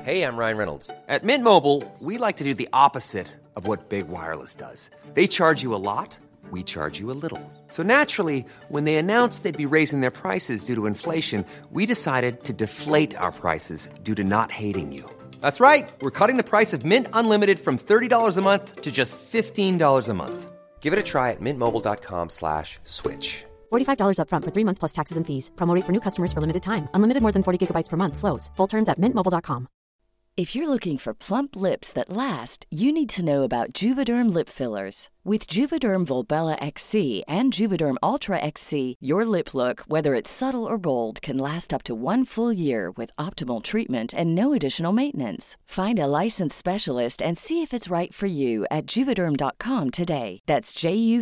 Hey, I'm Ryan Reynolds. At Mint Mobile, we like to do the opposite of what Big Wireless does. They charge you a lot, we charge you a little. So naturally, when they announced they'd be raising their prices due to inflation, we decided to deflate our prices due to not hating you. That's right. We're cutting the price of Mint Unlimited from $30 a month to just $15 a month. Give it a try at mintmobile.com/switch. $45 up front for 3 months plus taxes and fees. Promo rate for new customers for limited time. Unlimited more than 40 gigabytes per month. Slows full terms at mintmobile.com. If you're looking for plump lips that last, you need to know about Juvederm lip fillers. With Juvederm Volbella XC and Juvederm Ultra XC, your lip look, whether it's subtle or bold, can last up to 1 full year with optimal treatment and no additional maintenance. Find a licensed specialist and see if it's right for you at Juvederm.com today. That's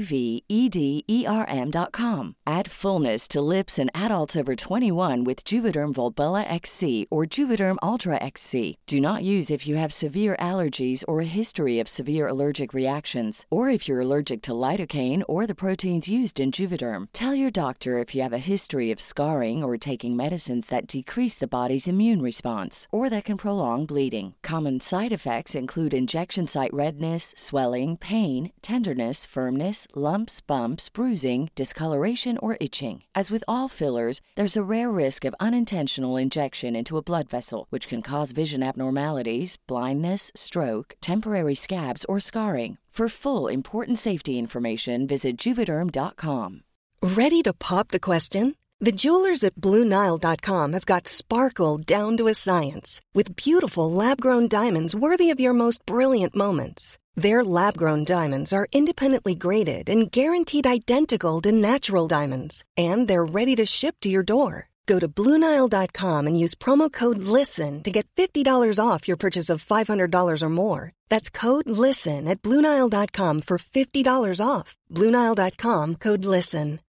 JUVEDERM.com. Add fullness to lips in adults over 21 with Juvederm Volbella XC or Juvederm Ultra XC. Do not use if you have severe allergies or a history of severe allergic reactions, or if you're allergic to lidocaine or the proteins used in Juvederm. Tell your doctor if you have a history of scarring or taking medicines that decrease the body's immune response or that can prolong bleeding. Common side effects include injection site redness, swelling, pain, tenderness, firmness, lumps, bumps, bruising, discoloration, or itching. As with all fillers, there's a rare risk of unintentional injection into a blood vessel, which can cause vision abnormalities, blindness, stroke, temporary scabs, or scarring. For full, important safety information, visit Juvederm.com. Ready to pop the question? The jewelers at BlueNile.com have got sparkle down to a science with beautiful lab-grown diamonds worthy of your most brilliant moments. Their lab-grown diamonds are independently graded and guaranteed identical to natural diamonds, and they're ready to ship to your door. Go to BlueNile.com and use promo code LISTEN to get $50 off your purchase of $500 or more. That's code LISTEN at BlueNile.com for $50 off. BlueNile.com, code LISTEN.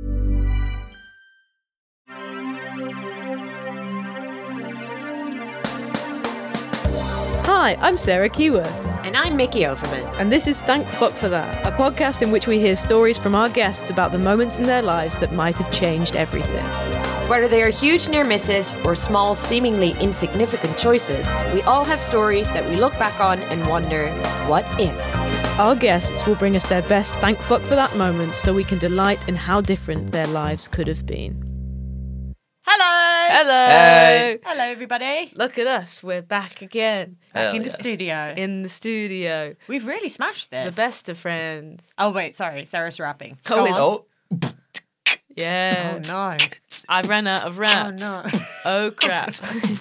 Hi, I'm Sarah Keyworth. And I'm Mickey Overman. And this is Thank Fuck for That, a podcast in which we hear stories from our guests about the moments in their lives that might have changed everything. Whether they are huge near misses or small, seemingly insignificant choices, we all have stories that we look back on and wonder, what if? Our guests will bring us their best Thank Fuck for That moments so we can delight in how different their lives could have been. Hello! Hello! Hey. Hello, everybody. Look at us, we're back again. Back in the studio. In the studio. We've really smashed this. The best of friends. Oh, wait, sorry. Sarah's rapping. Oh, Go on. Yeah. Oh, no. I ran out of raps. Oh, no. Oh, crap.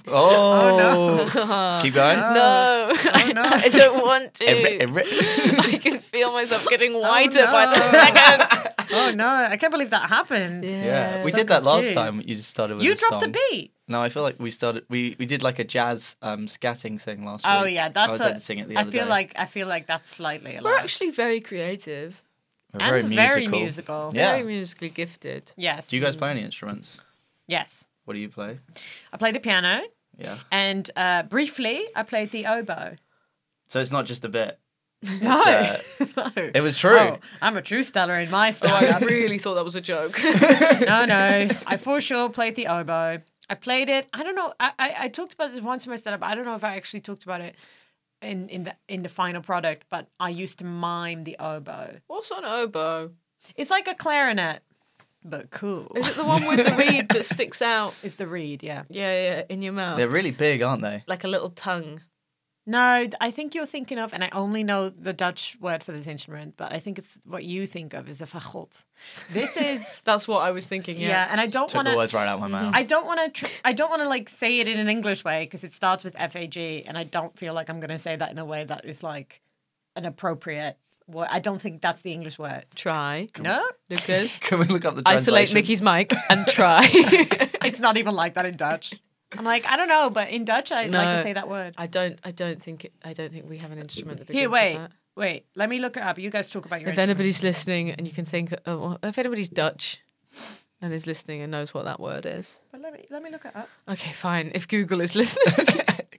Oh, no. Keep going. No. no. I don't want to. I can feel myself getting whiter by the second. Oh, no. I can't believe that happened. Yeah, we So did that last confused. time. You just started with You a dropped song. a beat. No, I feel like we did like a jazz scatting thing last Oh, week. yeah. That's I was editing it the other day. I feel like that's slightly a lot. We're actually very creative. We're and very musical. Yeah. Very musically gifted. Yes. Do you guys play any instruments? Yes. What do you play? I play the piano, Yeah. and briefly I played the oboe. So it's not just a bit. No, No. no. It was true. Oh, I'm a truth teller in my I stand-up. really thought that was a joke. No. I for sure played the oboe. I played it. I don't know. I talked about this once in my stand-up. I don't know if I actually talked about it in the final product, but I used to mime the oboe. What's an oboe? It's like a clarinet, but cool. Is it the one with the reed that sticks out? It's the reed, yeah. Yeah, in your mouth. They're really big, aren't they? Like a little tongue. No, I think you're thinking of, and I only know the Dutch word for this instrument, but I think it's what you think of is a fagot. This is That's what I was thinking, yeah, and I don't Took want the to. words right out of my mouth. I don't want to. I don't want to like say it in an English way because it starts with FAG, and I don't feel like I'm going to say that in a way that is like an appropriate word. I don't think that's the English word. Try. No, Lucas. Can we look up the Isolate translation? Mickey's mic and try. it's not even like that in Dutch. I'm like, I don't know, but in Dutch, I like to say that word. I don't think we have an instrument that begins Here, with that. wait. Let me look it up. You guys talk about your. If anybody's listening and you can think, if anybody's Dutch and is listening and knows what that word is. But let me look it up. Okay, fine. If Google is listening.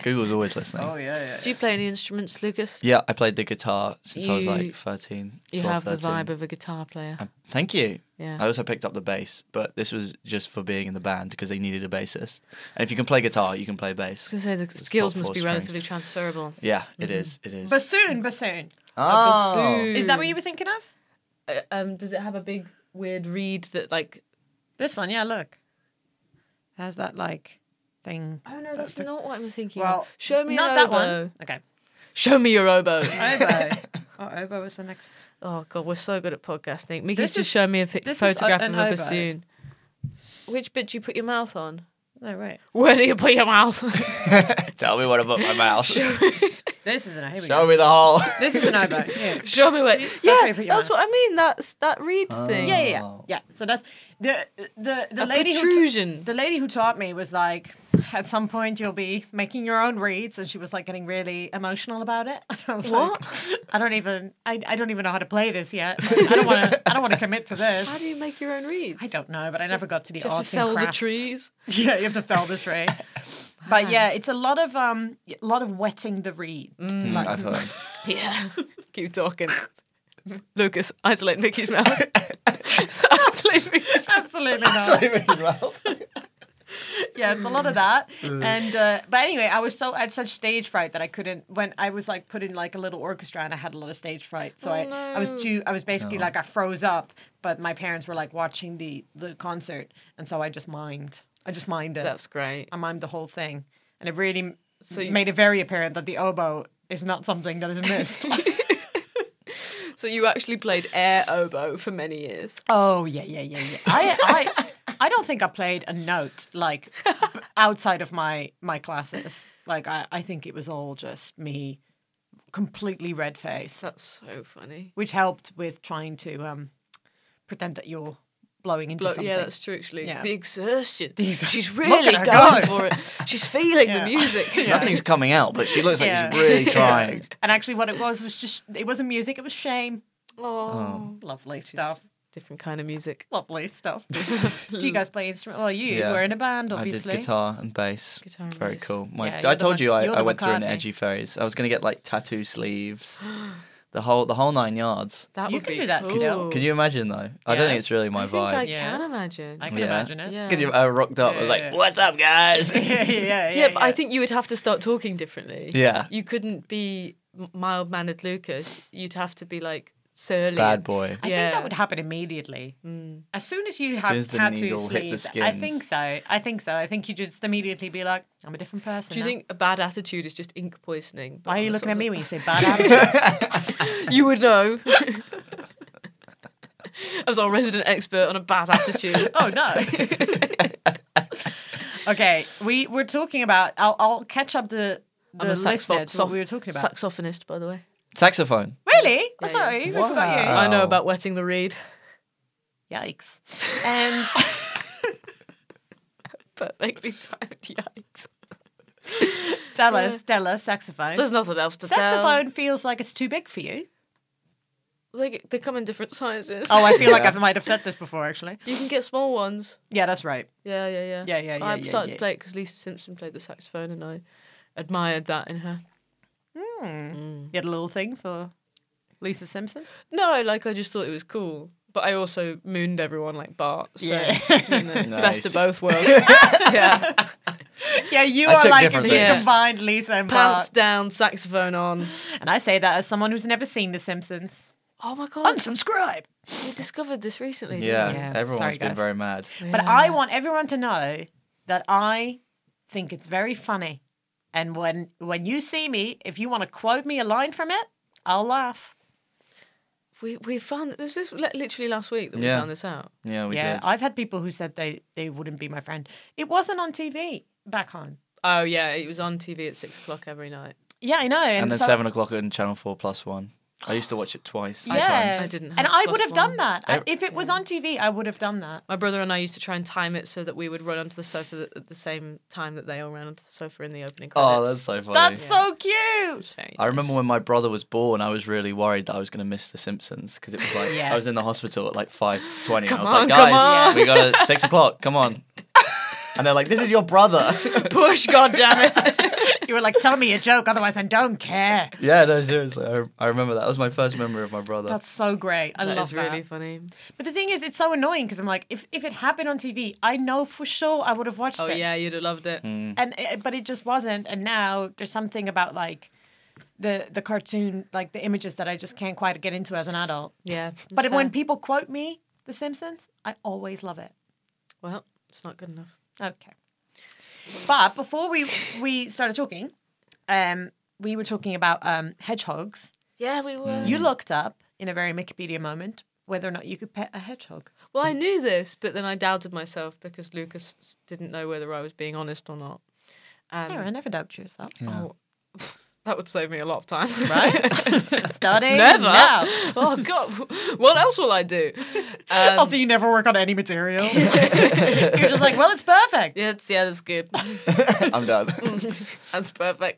Google's always listening. Oh yeah. Do you play any instruments, Lucas? Yeah, I played the guitar since I was You- like 13. You 12, have the 13. vibe of a guitar player. Thank you. Yeah. I also picked up the bass, but this was just for being in the band because they needed a bassist. And if you can play guitar, you can play bass. I was going to say, the It's skills top must four be string. relatively transferable. Yeah, it is. It is. Bassoon. Oh. Is that what you were thinking of? Does it have a big, weird reed that, like... This one, yeah. Look, has that like thing. Oh, no, that's not what I'm thinking Well, of. Show me not your that oboe. one. Okay. Show me your oboe. Oboe. Oh, oboe was the next. Oh, God, we're so good at podcasting. Mickey's This just is- showing me a this is photograph an of a oboe. bassoon. Which bit do you put your mouth on? Oh, right. Where do you put your mouth? Tell me what I put in my mouth. This is an oboe. Show me the hole. This is an oboe. Yeah. Show me where. See, that's Yeah, where you put your that's mouth. what I mean. That's that reed thing. Yeah. So that's the A lady protrusion. the lady who taught me was like, at some point you'll be making your own reeds, and she was like getting really emotional about it. And I was What? like, I don't even know how to play this yet. I don't want to commit to this. How do you make your own reeds? I don't know, but I never got to the Do you have arts to fell and the crafts. trees? Yeah, you have to fell the tree. But yeah, it's a lot of wetting the reed. Like, I've heard. Yeah. Keep talking. Lucas, isolate Mickey's mouth. Isolate Mickey's mouth. absolutely not. Yeah, it's a lot of that. And but anyway, I had such stage fright that I couldn't. When I was like put in like a little orchestra, and I had a lot of stage fright, so I was basically like I froze up. But my parents were like watching the concert, and so I just mimed. it. That's great. I mimed the whole thing, and it really made it very apparent that the oboe is not something that is missed. So you actually played air oboe for many years. Oh yeah. I don't think I played a note like outside of my classes. Like I think it was all just me, completely red face, That's so funny. which helped with trying to pretend that you're blowing into something. Yeah, that's true. Actually, Yeah. the exertion. She's Look really at her going go. for it. She's feeling the Yeah. music. Nothing's coming out, but she looks like Yeah. she's really trying. And actually, what it was just it wasn't music; it was shame. Oh, Lovely stuff. different kind of music. Lovely stuff. Do you guys play instrument? Well, you Yeah. were in a band, I did obviously. guitar and bass. Guitar and Very bass. cool. Yeah, I you're told the you you're I the went through an McCartney. edgy phase. I was going to get like tattoo sleeves, the whole 9 yards. That You would can be do that cool. still. Could you imagine though? I don't think it's really my I think vibe. I Yes. can imagine. I can Yeah. imagine it. Yeah. Could you? I rocked up. I was like, Yeah. "What's up, guys?" Yeah, but I think you would have to start talking differently. Yeah. You couldn't be mild-mannered Lucas. You'd have to be like surly. Bad boy. I think that would happen immediately. As soon as you have soon as the tattoo needle hit the sleeves, I skins. think so. I think you just immediately be like, I'm a different person. Do you now. think a bad attitude is just ink poisoning? Why are you But looking at sort me of- when you say bad attitude? You would know. As our resident expert on a bad attitude. Oh no. Okay, we're talking about. I'll catch up the I'm a listener to what we were talking about. saxophonist, by the way. Saxophone. Really? Yeah, Oh, sorry, I forgot Wow. I know about wetting the reed. you. Yikes. And Perfectly timed. Yikes. tell us, saxophone. There's nothing else to tell. Saxophone feels like it's too big for you. They come in different sizes. Oh, I feel like I might have said this before, actually. You can get small ones. Yeah, that's right. Yeah. Yeah, I yeah, started yeah. to play it because Lisa Simpson played the saxophone, and I admired that in her. You had a little thing for Lisa Simpson? No, like I just thought it was cool, but I also mooned everyone like Bart. So, Yeah. you know, Nice. best of both worlds. Yeah, Yeah, you I are took like different if you things. combined Lisa and pants Bart. down, saxophone on. And I say that as someone who's never seen The Simpsons. Oh my god, Unsubscribe. we discovered this recently. Didn't Yeah, we? Yeah. everyone's Sorry, been guys. very mad. But I want everyone to know that I think it's very funny. And when you see me, if you want to quote me a line from it, I'll laugh. We found this is literally last week that we Yeah. found this out. Yeah, we Yeah, did. I've had people who said they wouldn't be my friend. It wasn't on TV back home. Oh yeah, it was on TV at 6:00 every night. Yeah, I know. And then so- 7 o'clock on Channel 4+1. I used to watch it twice. Yeah, times. I didn't have and I plus would have one. done that if it was on TV. I would have done that. My brother and I used to try and time it so that we would run onto the sofa at the same time that they all ran onto the sofa in the opening credits. Oh, that's so funny. That's so It cute. was very I remember nice. when my brother was born, I was really worried that I was going to miss The Simpsons because it was like Yeah. I was in the hospital at like 5:20. Come I was on, like, come guys, on." we got it at 6 o'clock. Come on. And they're like, this is your brother. Push, goddammit. You were like, tell me a joke, otherwise I don't care. Yeah, no, seriously. I remember that. That was my first memory of my brother. That's so great. I love that. really funny. But the thing is, it's so annoying because I'm like, if it happened on TV, I know for sure I would have watched Oh it. yeah, you'd have loved it. But it just wasn't. And now there's something about like the cartoon, like the images that I just can't quite get into as an adult. Yeah. But it's when fair. people quote me The Simpsons, I always love it. Well, it's not good enough. Okay. But before we started talking, we were talking about hedgehogs. Yeah, we were. You looked up in a very Wikipedia moment whether or not you could pet a hedgehog. Well, I knew this, but then I doubted myself because Lucas didn't know whether I was being honest or not. Sarah, never doubt yourself. Oh, that would save me a lot of time. Right? Starting Never. now. Oh, God. What else will I do? Also, you never work on any material. You're just like, well, it's perfect. Yeah, that's good. I'm done. That's perfect.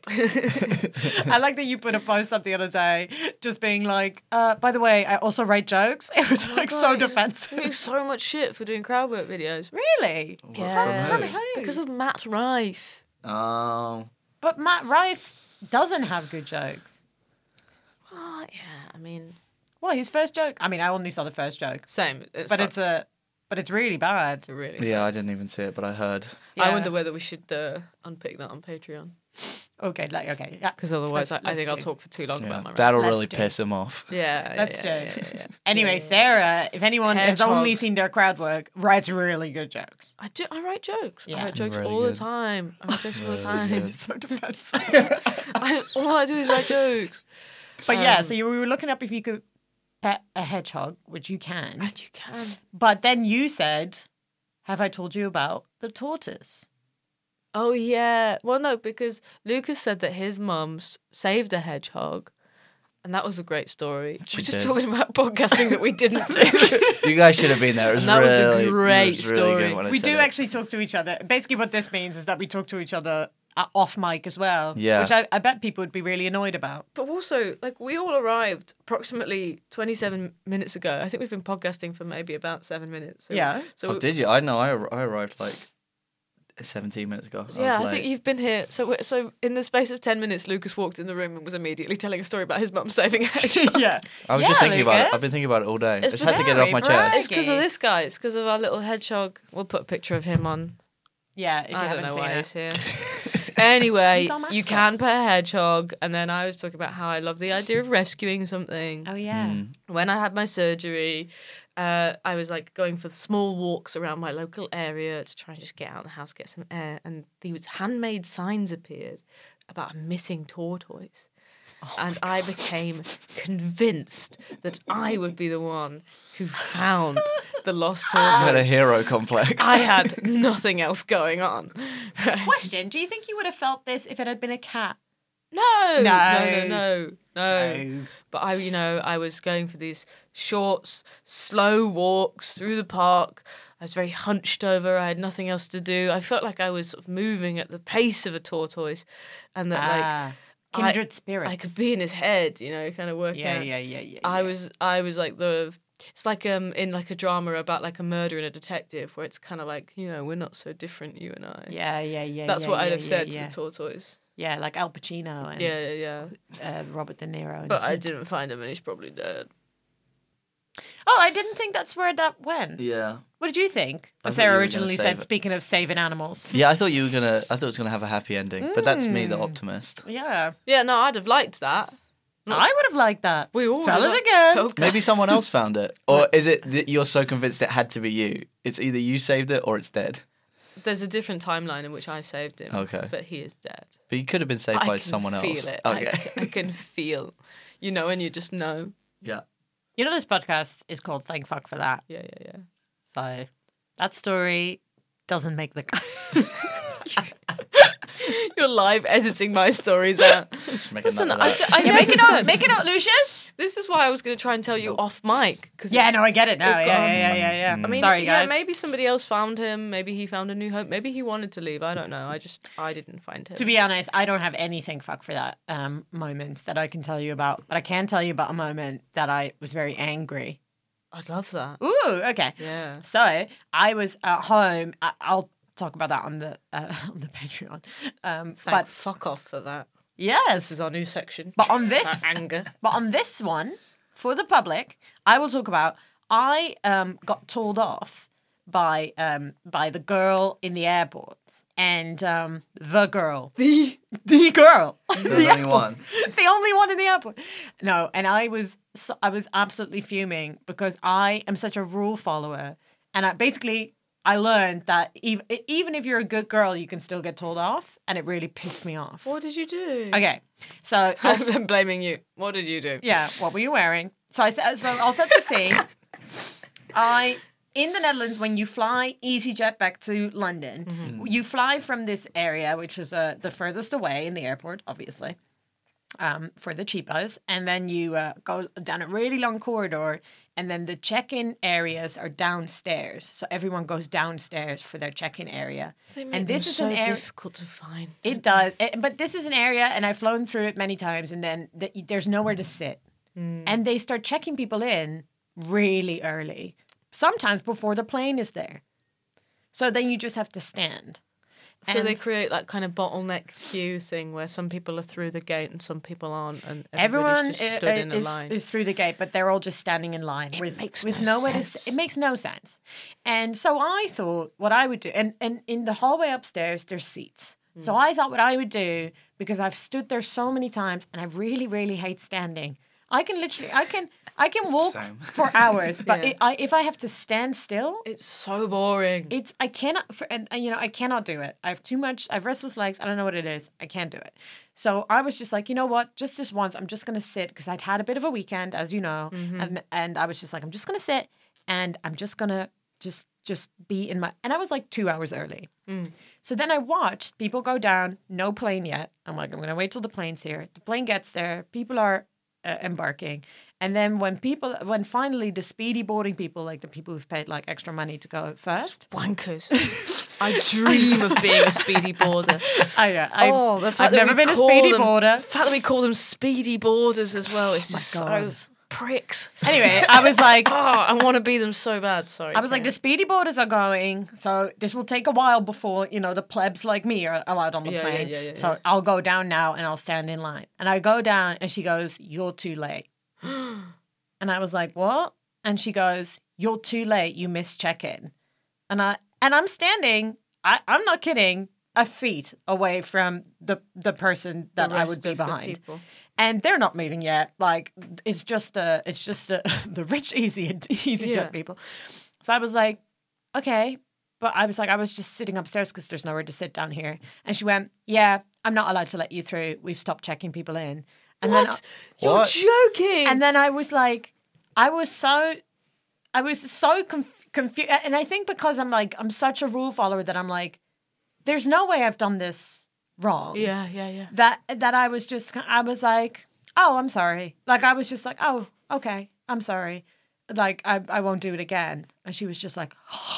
I like that you put a post up the other day just being like, by the way, I also write jokes. It was like so God, defensive. I get so much shit for doing crowd work videos. Really? Yeah. From who? Because of Matt Rife. Oh. But Matt Rife doesn't have good jokes. Oh, yeah, I mean... Well, his first joke. I mean, I only saw the first joke, Same. but it's really bad. It really Yeah, I didn't even see it, but I heard. I Yeah. wonder whether we should unpick that on Patreon. Okay, yeah. Because otherwise, I Let's think I'll do. talk for too long Yeah, about my rant. that'll Let's really do. piss him off. Yeah, Let's do yeah, it. yeah. Anyway, Sarah, if anyone has only Hedgehogs. seen their crowd work, writes really good jokes. I do. I write jokes. Yeah. I write jokes Really all the good. time. I write jokes all the time. good. So defensive. All I do is write jokes. But yeah, so we were looking up if you could pet a hedgehog, which you can. And you can. But then you said, have I told you about the tortoise? Oh yeah. Well, no, because Lucas said that his mum saved a hedgehog, and that was a great story. She We're just did. talking about podcasting that we didn't do. You guys should have been there. It was That was a really, great it was really story. good when I We said do it. actually talk to each other. Basically, what this means is that we talk to each other off mic as well. Yeah. Which I bet people would be really annoyed about. But also, like, we all arrived approximately 27 minutes ago. I think we've been podcasting for maybe about 7 minutes. So, Yeah. So Oh, did you? I know. I arrived like 17 minutes ago. yeah, was I think late. you've been here. So in the space of 10 minutes, Lucas walked in the room and was immediately telling a story about his mum saving a hedgehog. Yeah. I was just Yeah, thinking about it. Lucas. I've been thinking about it all day. I It's just had to get it off my very chest. It's because of this guy. It's because of our little hedgehog. We'll put a picture of him on. Yeah, if you I don't haven't know seen why it. he's here. Anyway, He's our you mascot. can pet a hedgehog, and then I was talking about how I love the idea of rescuing something. Oh, yeah. When I had my surgery, I was like going for small walks around my local area to try and just get out of the house, get some air, and these handmade signs appeared about a missing tortoise. And I became convinced that I would be the one who found the lost You had a tortoise. hero complex. I had nothing else going on. Question, do you think you would have felt this if it had been a cat? No. No. No. But I was going for these short, slow walks through the park. I was very hunched over. I had nothing else to do. I felt like I was sort of moving at the pace of a tortoise, and that Kindred spirits. I could be in his head, kind of working. Yeah. I was like it's like in like a drama about like a murder and a detective, where it's kind of like, we're not so different, you and I. Yeah. That's what I'd have said to the tortoise. Yeah, like Al Pacino and Yeah. Robert De Niro. And But I didn't find him, and he's probably dead. Oh, I didn't think that's where that went. Yeah. What did you think? I thought Sarah you were originally gonna save said, it. speaking of saving animals. Yeah, I thought it was gonna have a happy ending, but that's me, the optimist. Yeah. Yeah, no, I'd have liked that. I would have liked that. We all Tell did it that. again. Okay. Maybe someone else found it, or is it that you're so convinced it had to be you? It's either you saved it or it's dead. There's a different timeline in which I saved him. Okay. But he is dead. But you could have been saved by I can someone else. feel it. Okay. I can feel, and you just know. Yeah. You know, this podcast is called Thank Fuck for That. Yeah. So that story doesn't make the You're live editing my stories out. Just making Listen, note I, of that. I Yeah, never make it said- up. Make it up, Lucius. This is why I was going to try and tell you off mic. Cause Yeah, it's- no, I get it now. it's Yeah, gone. yeah. I mean, sorry, guys. Yeah, maybe somebody else found him. Maybe he found a new home. Maybe he wanted to leave. I don't know. I didn't find him. To be honest, I don't have anything fuck for that moments that I can tell you about. But I can tell you about a moment that I was very angry. I'd love that. Ooh, okay. Yeah. So I was at home. I'll talk about that on the on the Patreon. Thank fuck off for that. Yes, This is our new section. but on this anger. But on this one, for the public, I will talk about. I got told off by the girl in the airport, and the girl, the girl, There's only one. the only one in the airport. No, and I was absolutely fuming because I am such a rule follower, and I learned that even if you're a good girl, you can still get told off, and it really pissed me off. What did you do? Okay, so I'm blaming you. What did you do? yeah, what were you wearing? So I'll set the scene. In the Netherlands, when you fly EasyJet back to London, you fly from this area, which is the furthest away in the airport, obviously, for the cheapos, and then you go down a really long corridor, and then the check-in areas are downstairs. So everyone goes downstairs for their check-in area. And this is an so area. difficult to find. It does, but this is an area, and I've flown through it many times, and then there's nowhere to sit. And they start checking people in really early, sometimes before the plane is there. So then you just have to stand. So And they create that kind of bottleneck queue thing where some people are through the gate and some people aren't, and everyone everybody's just stood in a line. is through the gate, but they're all just standing in line makes with no nowhere sense. to. It makes no sense. And so I thought what I would do, and in the hallway upstairs, there's seats. So I thought what I would do, because I've stood there so many times, and I really, really hate standing. I can walk Same. for hours, but Yeah. if I have to stand still, It's so boring. I cannot, I cannot do it. I have restless legs. I don't know what it is. I can't do it. So I was just like, you know what? Just this once, I'm just going to sit, because I'd had a bit of a weekend, as you know. And I was just like, I'm just going to sit, and I'm just going to just be in my, and I was like 2 hours early. So then I watched people go down, no plane yet. I'm like, I'm going to wait till the plane's here. The plane gets there. People are embarking. And then when finally the speedy boarding people, like the people who've paid like extra money to go first. Wankers. I dream of being a speedy boarder. I've never been a speedy boarder. The fact that we call them speedy boarders as well is just God. so pricks. Anyway, I was like, Oh, I want to be them so bad. Sorry. I was like, the speedy boarders are going, so this will take a while before, the plebs like me are allowed on the Yeah, plane. yeah. So I'll go down now and I'll stand in line. And I go down and she goes, "You're too late." And I was like, "What?" And she goes, "You're too late. You missed check-in." And I'm standing, I'm not kidding, a feet away from the person that I would be behind. And they're not moving yet. Like it's just the the rich easy jet people. So I was like, okay. But I was just sitting upstairs because there's nowhere to sit down here. And she went, "Yeah, I'm not allowed to let you through. We've stopped checking people in." And What? You're What? joking. and then I was like, I was so confused. And I think because I'm such a rule follower that I'm like, there's no way I've done this wrong. yeah. That I was like, "Oh, I'm sorry." Like I was just like, "Oh, okay, I'm sorry." Like I won't do it again. And she was just like,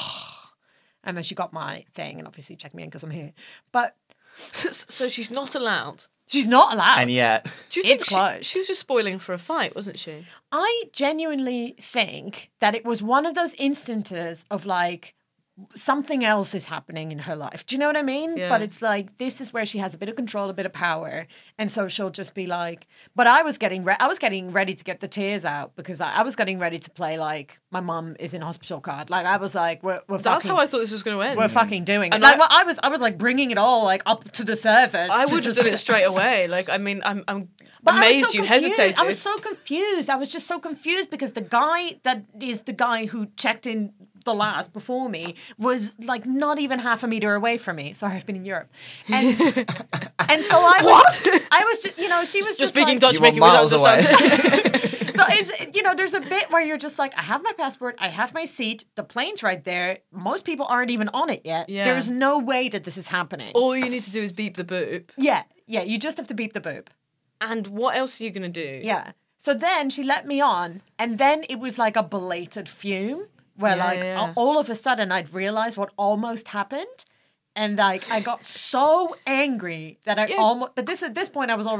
and then she got my thing and obviously checked me in because I'm here. But So she's not allowed. she's not allowed. And yet, Do you think It's closed. she was just spoiling for a fight, wasn't she? I genuinely think that it was one of those instances of like something else is happening in her life. Do you know what I mean? Yeah. But it's like this is where she has a bit of control, a bit of power, and so she'll just be like. But I was getting ready to get the tears out because I was getting ready to play like my mum is in hospital card. Like I was like, we're That's fucking, how I thought this was going to end. we're fucking doing it. And Like I was like bringing it all like up to the surface. I to would have just- done it straight away. Like, I mean, I'm But I was amazed so you confused. hesitated. I was so confused. I was just so confused because the guy that is the guy who checked in the last before me was like not even half a meter away from me. Sorry, I've been in Europe, and so I was just she was just just speaking like, Dutch, You were making me miles understand. So it's there's a bit where you're just like, I have my passport, I have my seat, the plane's right there. Most people aren't even on it yet. Yeah. There's no way that this is happening. All you need to do is beep the boop. Yeah, you just have to beep the boop. And what else are you going to do? Yeah. So then she let me on, and then it was like a belated fume where Yeah. all of a sudden I'd realized what almost happened. And like I got so angry that I almost, but at this point I was already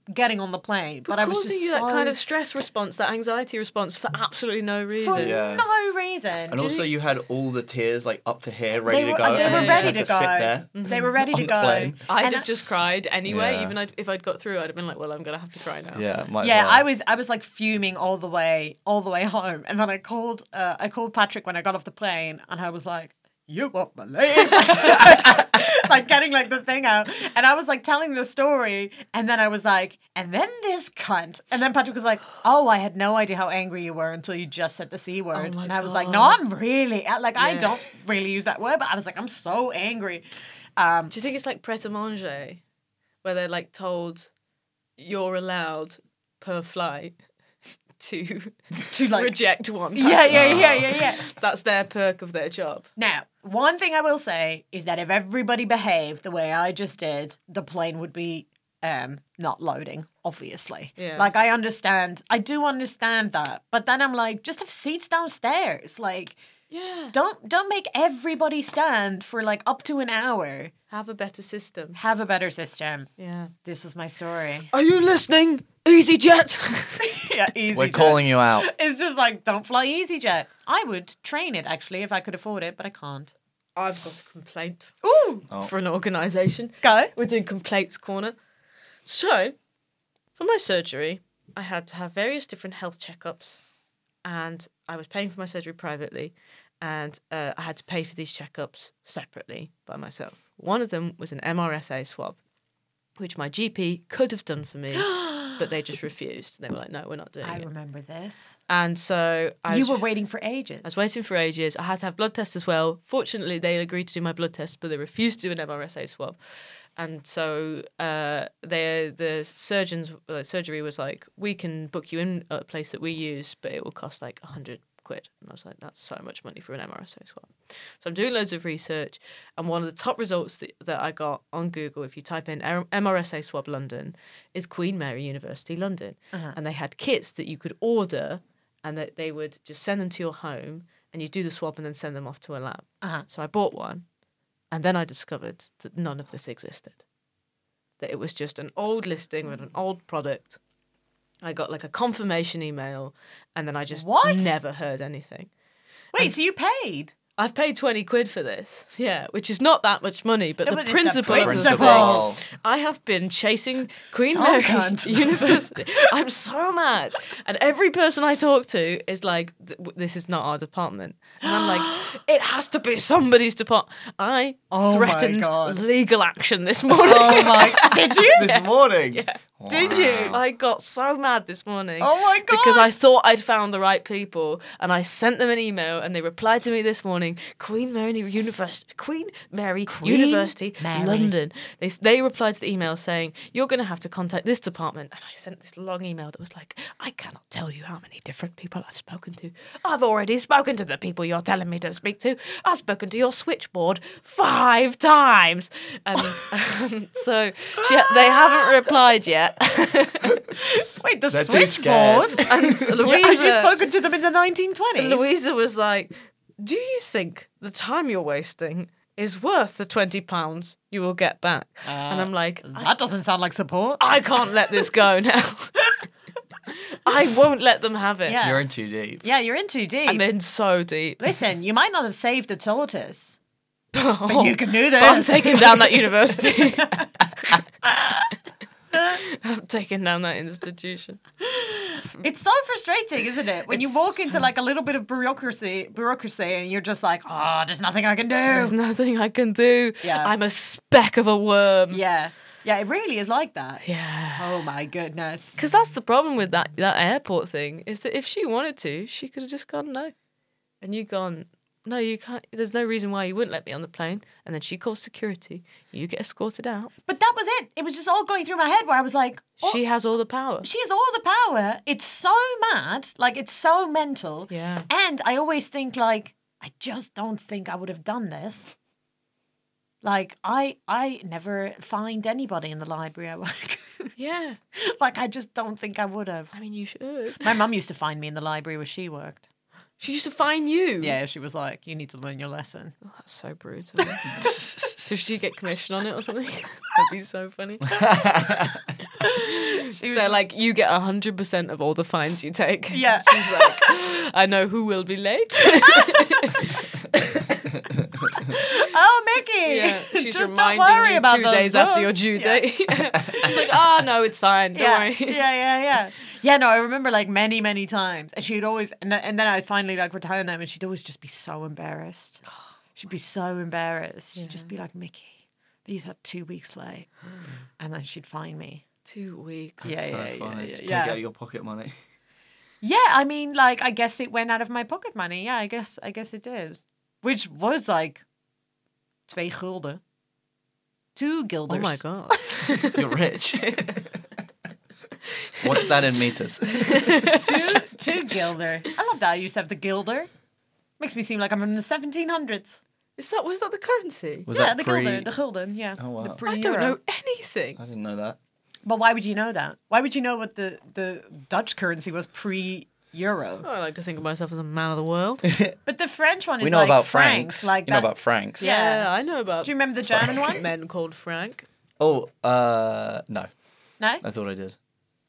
getting on the plane, but I was causing just you so... that kind of stress response, that anxiety response for absolutely no reason. for Yeah. no reason. And also, you had all the tears like up to here, ready They were- to go. they and were you ready just to had go. sit there. They were ready to on the go. plane. I'd And have just cried anyway. Yeah. Even if I'd got through, I'd have been like, well, I'm gonna have to cry now. Yeah, might as Yeah, well. I was like fuming all the way home, and then I called Patrick when I got off the plane, and I was like, "You won't believe," like getting like the thing out, and I was like telling the story, and then I was like, and then this cunt, and then Patrick was like, "Oh, I had no idea how angry you were until you just said the C word," my and I was like, God. "No, I'm really like I Yeah. don't really use that word, but I was like, I'm so angry." Do you think it's like pret-a-manger, where they're like told you're allowed per flight to like- reject one? Yeah, passenger? yeah. That's their perk of their job. Now, one thing I will say is that if everybody behaved the way I just did, the plane would be not loading, obviously. Yeah. Like, I do understand that. But then I'm like, just have seats downstairs. Like, Yeah. don't make everybody stand for like up to an hour. Have a better system. Have a better system. Yeah. This was my story. Are you listening? EasyJet. Yeah, easy. We're calling you out. It's just like, don't fly EasyJet. I would train it, actually, if I could afford it, but I can't. I've got a complaint Ooh, for an organisation. go. We're doing Complaints Corner. So, for my surgery, I had to have various different health checkups, and I was paying for my surgery privately, and I had to pay for these checkups separately by myself. One of them was an MRSA swab, which my GP could have done for me, but they just refused. They were like, no, we're not doing I it. remember this. And so You were waiting for ages. I was waiting for ages. I had to have blood tests as well. Fortunately, they agreed to do my blood test, but they refused to do an MRSA swab. And so the surgery was like, we can book you in at a place that we use, but it will cost like 100 quid. And I was like, that's so much money for an MRSA swab. So I'm doing loads of research, and one of the top results that I got on Google, if you type in MRSA swab London, is Queen Mary University London. And they had kits that you could order, and that they would just send them to your home, and you do the swab and then send them off to a lab. So I bought one, and then I discovered that none of this existed. That it was just an old listing with an old product. I got like a confirmation email, and then I just What? never heard anything. Wait, so you paid? I've paid 20 quid for this, yeah, which is not that much money, but No, the but it's the principle of the principle. thing, I have been chasing Queen So Mary cunt. University. I'm so mad. And every person I talk to is like, this is not our department. And I'm like, it has to be somebody's department. I Oh my threatened God. legal action this morning. Oh my! Did you? This morning. Yeah. Did you? I got so mad this morning. Oh my God. Because I thought I'd found the right people, and I sent them an email, and they replied to me this morning. Queen Mary University, Mary. London. They replied to the email saying, "You're going to have to contact this department." And I sent this long email that was like, "I cannot tell you how many different people I've spoken to. I've already spoken to the people you're telling me to speak to. I've spoken to your switchboard 5 times." And so they haven't replied yet. Wait, the They're too scared. switchboard. And Have Louisa, you spoken to them in the 1920s? Louisa was like, "Do you think the time you're wasting is worth the £20 you will get back?" And I'm like, That doesn't sound like support. I can't let this go now. I won't let them have it. Yeah. You're in too deep. Yeah, you're in too deep. I'm in so deep. Listen, you might not have saved the tortoise, Oh, but you can do this. I'm taking down that university. I'm taking down that institution. It's so frustrating, isn't it? When you walk into like a little bit of bureaucracy, and you're just like, oh, there's nothing I can do. There's nothing I can do. Yeah. I'm a speck of a worm. Yeah. Yeah, it really is like that. Yeah. Oh my goodness. Because that's the problem with that airport thing, is that if she wanted to, she could have just gone no. And you gone, no, you can't. There's no reason why you wouldn't let me on the plane. And then she calls security. You get escorted out. But that was it. It was just all going through my head where I was like, oh, She has all the power. she has all the power. It's so mad. Like, it's so mental. Yeah. And I always think, like, I just don't think I would have done this. Like, I never find anybody in the library I work. Yeah. Like, I just don't think I would have. I mean, you should. My mum used to find me in the library where she worked. She used to fine you. Yeah, she was like, you need to learn your lesson. Oh, that's so brutal. Did she get commission on it or something? That'd be so funny. They're like, you get 100% of all the fines you take. Yeah. She's like, I know who will be late. Oh, Mickey. Yeah, she's Just don't reminding worry you about 2 those days after your books. due Yeah. date. She's like, oh, no, it's fine. Don't worry. Yeah. Yeah, no, I remember like many times. And she'd always, and then I'd finally like retire them and she'd always just be so embarrassed. She'd be so embarrassed. She'd just be like, Mickey, these are 2 weeks late. And then she'd find me. 2 weeks. Yeah, So yeah, funny. yeah, Just take yeah. out your pocket money. Yeah, I mean, like, I guess it went out of my pocket money. Yeah, I guess it did. Which was like 2 gulden. 2 guilders. Oh my God. You're rich. What's that in meters? 2 guilder. I love that. I used to have the guilder. Makes me seem like I'm from the 1700s. Was that the currency? Was Yeah, that the pre- gulder, the gulden, yeah. Oh, wow. The I pre-euro. don't know anything. I didn't know that. But why would you know that? Why would you know what the Dutch currency was pre-euro? I like to think of myself as a man of the world. But the French one is We know like about francs. francs. Like you know that. about francs. Yeah. I know about. Do you remember the German one? Men called Frank. Oh, no. No? I thought I did.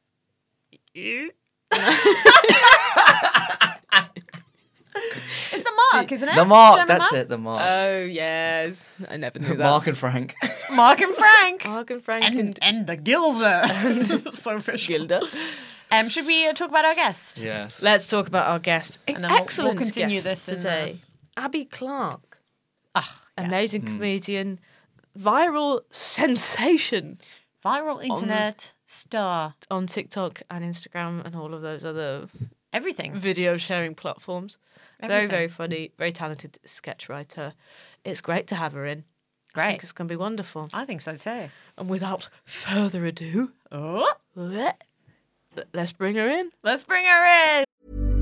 It's the mark, isn't it? The mark. German That's mark? it. The mark. Oh yes, I never knew that. Mark and Frank. Mark and Frank. Mark and Frank And the guilder. So official. Gilda. Should we talk about our guest? Yes. Let's talk about our guest. And then we'll Excellent continue guest this in, today. Abby Clark, Ah, yes. amazing comedian, viral sensation Viral internet star. on TikTok and Instagram and all of those other Everything. video sharing platforms. Very, Everything. very funny, very talented sketch writer. It's great to have her in. I Great. think it's going to be wonderful. I think so too. And without further ado, Oh, let's bring her in. let's bring her in.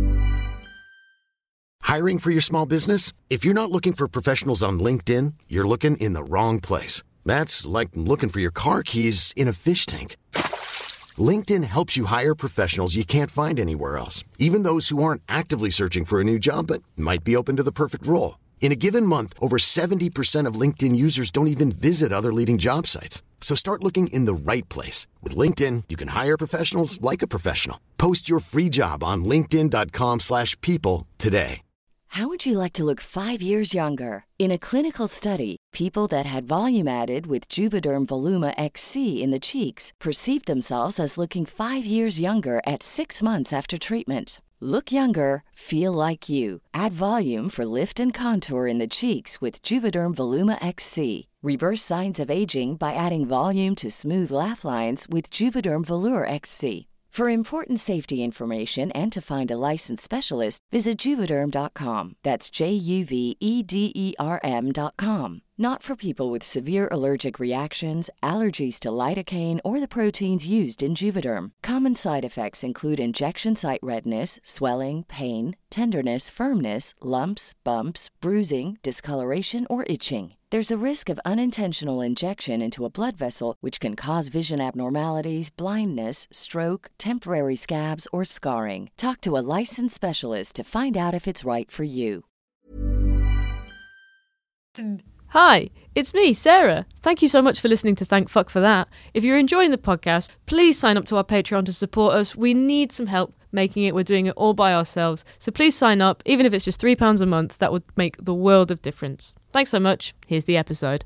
Hiring for your small business? If you're not looking for professionals on LinkedIn, you're looking in the wrong place. That's like looking for your car keys in a fish tank. LinkedIn helps you hire professionals you can't find anywhere else, even those who aren't actively searching for a new job but might be open to the perfect role. In a given month, over 70% of LinkedIn users don't even visit other leading job sites. So start looking in the right place. With LinkedIn, you can hire professionals like a professional. Post your free job on linkedin.com/people today. How would you like to look 5 years younger? In a clinical study, people that had volume added with Juvederm Voluma XC in the cheeks perceived themselves as looking 5 years younger at 6 months after treatment. Look younger, feel like you. Add volume for lift and contour in the cheeks with Juvederm Voluma XC. Reverse signs of aging by adding volume to smooth laugh lines with Juvederm Volure XC. For important safety information and to find a licensed specialist, visit Juvederm.com. That's JUVEDERM.com. Not for people with severe allergic reactions, allergies to lidocaine, or the proteins used in Juvederm. Common side effects include injection site redness, swelling, pain, tenderness, firmness, lumps, bumps, bruising, discoloration, or itching. There's a risk of unintentional injection into a blood vessel, which can cause vision abnormalities, blindness, stroke, temporary scabs, or scarring. Talk to a licensed specialist to find out if it's right for you. Hi, it's me, Sarah. Thank you so much for listening to Thank Fuck for That. If you're enjoying the podcast, please sign up to our Patreon to support us. We need some help making it. We're doing it all by ourselves. So please sign up, even if it's just £3 a month. That would make the world of difference. Thanks so much. Here's the episode.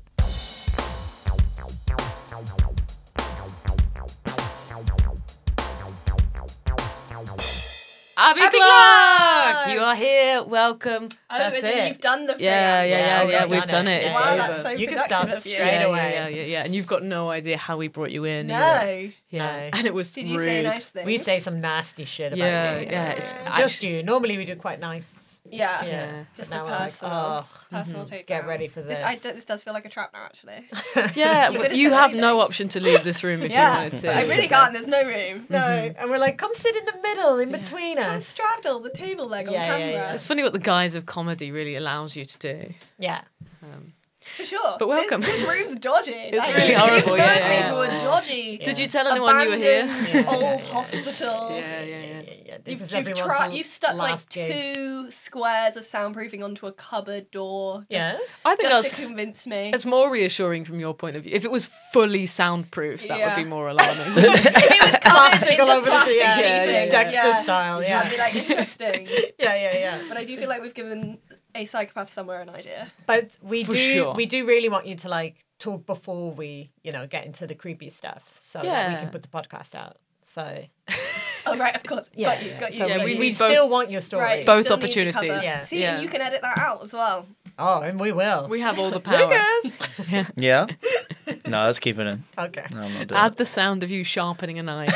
Abby Clark! Clark! You are here. Welcome. That's it. You've done the Yeah. we've We've done it. It's Wow, over. that's so You can productive start of you. straight away. Yeah. And you've got no idea how we brought you in. No. either. Yeah. No. And it was Did you rude. say nice things? We say some nasty shit about Yeah, you. yeah. It's Just you. Normally we do quite nice. Yeah. Yeah. Just But a now we're like, personal, oh, personal take. get ready for this. This does feel like a trap now, actually. Yeah, You but could've you said have anything. no option to leave this room if you Yeah, wanted to. I really can't. There's no room. No, and we're like, come sit in the middle, in between Come us. straddle the table leg on Yeah, camera. yeah. It's funny what the guise of comedy really allows you to do. Yeah. For sure. But welcome. This room's dodgy. It's really horrible, You've yeah, moved me yeah. to a dodgy, Did you tell anyone you were here? abandoned old hospital. Yeah. This is You've everyone's you've stuck like last gig. 2 squares of soundproofing onto a cupboard door. Yes. I think Just that's to convince me. it's more reassuring from your point of view. If it was fully soundproof, that would Yeah. be more alarming. It was Plastic in all just over the plastic yeah, sheeting. yeah, Dexter Yeah. style. I'd Yeah. be like, interesting. Yeah. But I do feel like we've given a psychopath somewhere an idea. But we For do sure. we do really want you to like talk before we, get into the creepy stuff so that we Yeah. can put the podcast out. So Oh, right, of course. Got you. So Yeah, we, we we both- still want your story. Right, Both still need the opportunities. cover. Yeah. See, Yeah. you can edit that out as well. Oh, and we will. We have all the power. Yeah? No, let's keep it in. Okay. No, I'm not doing Add it. the sound of you sharpening a knife.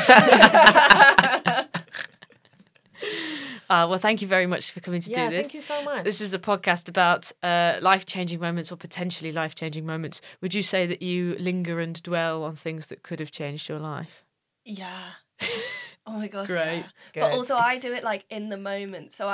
Well, thank you very much for coming to Yeah, do this. thank you so much. This is a podcast about life-changing moments or potentially life-changing moments. Would you say that you linger and dwell on things that could have changed your life? Yeah. Oh my gosh. Great. Yeah. Good. But also I do it like in the moment. So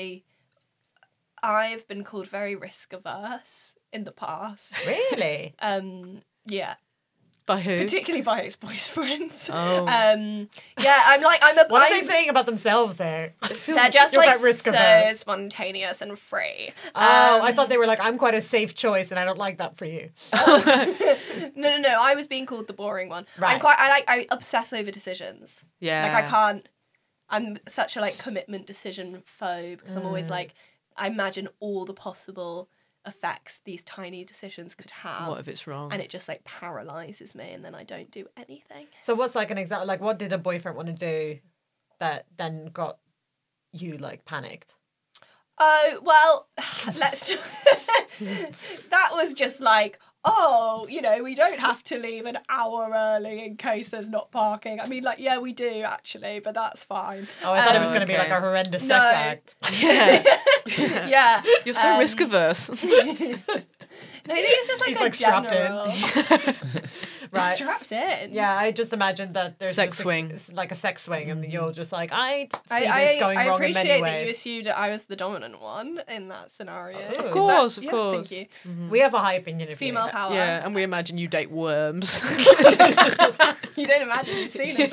I've been called very risk averse in the past. Really? Yeah. By who? Particularly by ex-boyfriends. Oh. Yeah, I'm What are they saying about themselves there? They're just You're like quite risk so averse. spontaneous and free. Oh, I thought they were like, I'm quite a safe choice and I don't like that for you. No. I was being called the boring one. Right. I obsess over decisions. Yeah. Like I can't. I'm such a like commitment decision phobe because I'm always like, I imagine all the possible effects these tiny decisions could have. What if it's wrong? And it just like paralyzes me, and then I don't do anything. So what's like an example? Like, what did a boyfriend want to do that then got you like panicked? Oh well, let's. That was just like, oh, we don't have to leave an hour early in case there's not parking. I mean, like, yeah, we do actually, but that's fine. Oh, I thought it was going to be okay. like a horrendous No. sex act. Yeah, You're so risk averse. No, I think it's just like He's, a like, strapped in. general. Right. Strapped in. Yeah, I just imagined that there's Sex just swing. it's like a sex swing, and you're just like, I see I this going wrong in appreciate many that you ways. assumed that I was the dominant one in that scenario. Of Is that- course, of yeah, course. Thank you. We have a high opinion of Female you. power. Yeah, and we imagine you date worms. You don't imagine you've seen it.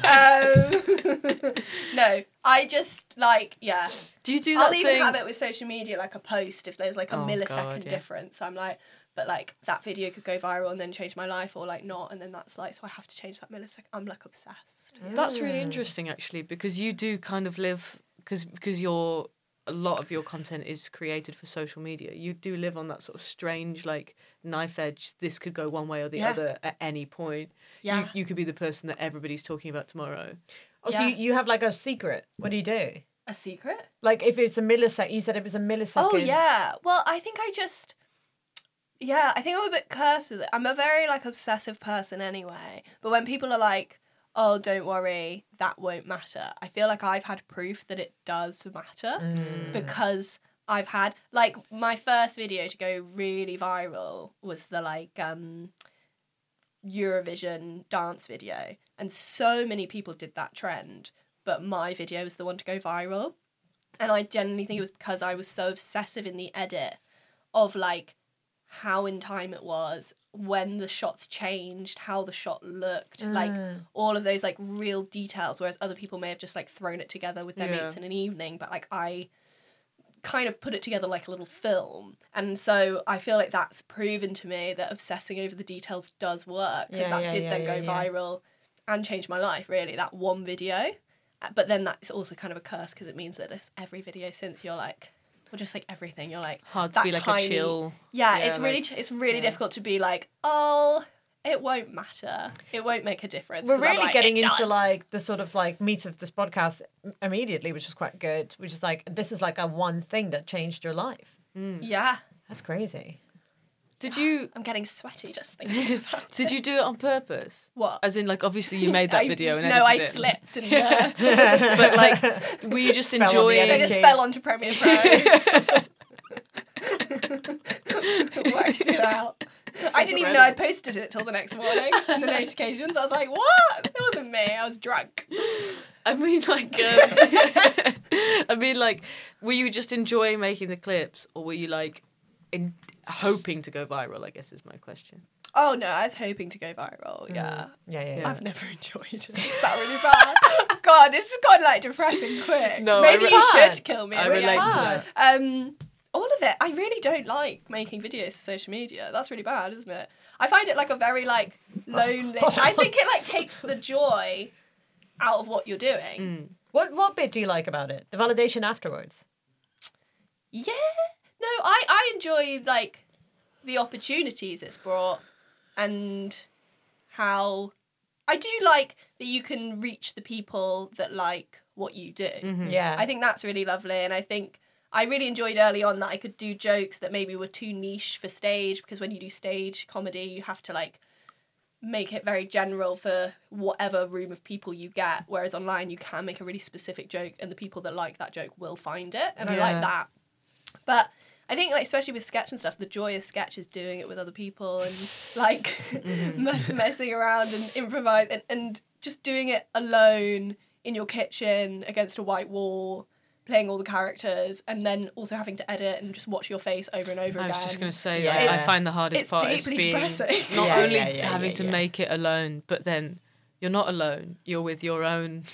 No, I just like, yeah. Do you do that I'll even thing? have it with social media, like a post, if there's like a Oh, millisecond God, yeah. difference. I'm like, but like that video could go viral and then change my life, or like not, and then that's like, so I have to change that millisecond. I'm like obsessed. That's really interesting, actually, because you do kind of live because a lot of your content is created for social media. You do live on that sort of strange, like, knife edge. This could go one way or the Yeah. other at any point. Yeah. You could be the person that everybody's talking about tomorrow. Oh, so Yeah. you have like a secret. What do you do? A secret? Like if it's a millisecond, you said it was a millisecond. Oh yeah. Well, I think I think I'm a bit cursed with it. I'm a very like obsessive person anyway. But when people are like, "Oh, don't worry, that won't matter," I feel like I've had proof that it does matter because I've had like my first video to go really viral was the like Eurovision dance video, and so many people did that trend, but my video was the one to go viral. And I genuinely think it was because I was so obsessive in the edit of like how in time it was, when the shots changed, how the shot looked, like all of those like real details, whereas other people may have just like thrown it together with their Yeah. mates in an evening, but like I kind of put it together like a little film. And so I feel like that's proven to me that obsessing over the details does work, because that did then go viral and change my life, really, that one video. But then that's also kind of a curse, because it means that it's every video since you're like, or just like everything, you're like Hard to that be like tiny, a chill. Yeah, Yeah, it's really like- it's really difficult to be like, oh, it won't matter, it won't make a difference. We're 'cause I'm really like, getting "It into does." like the sort of like meat of this podcast immediately, which is quite good. Which is like, this is like a one thing that changed your life. Yeah, That's crazy. Did you I'm getting sweaty just thinking about did you do it on purpose? What? As in, like, obviously you made that I- video and no, I edited it. slipped and But like, were you just Fell on the enjoying? I edit. just Okay. fell onto Premiere Pro. Worked it out. I didn't even know I'd posted it till the next morning in the notifications. I was like, what? It wasn't me. I was drunk. I mean, like, were you just enjoying making the clips, or were you like hoping to go viral, I guess is my question. Oh no, I was hoping to go viral. Yeah. Yeah. I've never enjoyed it. Is that really bad? God, this has gone like depressing quick. No, maybe I you re- should kill me. I really relate like to that. all of it. I really don't like making videos for social media. That's really bad, isn't it? I find it like a very like lonely. I think it like takes the joy out of what you're doing. What bit do you like about it? The validation afterwards. Yeah. No, I enjoy like the opportunities it's brought and how I do like that you can reach the people that like what you do. Yeah. I think that's really lovely, and I think I really enjoyed early on that I could do jokes that maybe were too niche for stage, because when you do stage comedy you have to like make it very general for whatever room of people you get, whereas online you can make a really specific joke and the people that like that joke will find it, and I like that. But I think, like, especially with sketch and stuff, the joy of sketch is doing it with other people and, like, messing around and improvise and just doing it alone in your kitchen against a white wall, playing all the characters, and then also having to edit and just watch your face over and over again. I was just going to say, Yeah. like, I It's- find the hardest part is deeply being depressing. not Yeah, only yeah, having to yeah. make it alone, but then you're not alone. You're with your own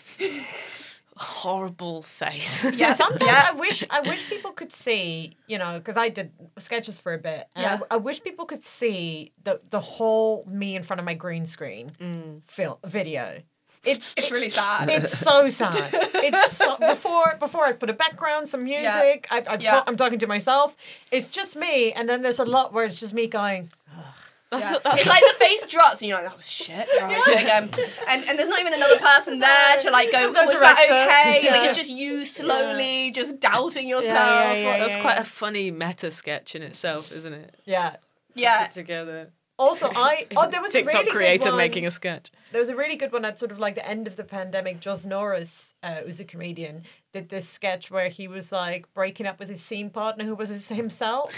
horrible face. Yeah. Sometimes Yeah. I wish people could see, you know, because I did sketches for a bit, and Yeah. I wish people could see the whole me in front of my green screen video. It's really sad. It's so sad. It's so, before I put a background, some music. Yeah. I'm talking to myself. It's just me, and then there's a lot where it's just me going. Yeah. It's like the face drops and you're like, oh shit, right, do it again. And there's not even another person there to like go, There's no was that director. okay? Yeah. Like it's just you slowly just doubting yourself. That's quite a funny meta sketch in itself, isn't it? Yeah. Yeah. Put together. Also, there was TikTok a really creator good one. making a sketch. There was a really good one at sort of like the end of the pandemic. Joss Norris, who's a comedian, did this sketch where he was like breaking up with his scene partner who was himself.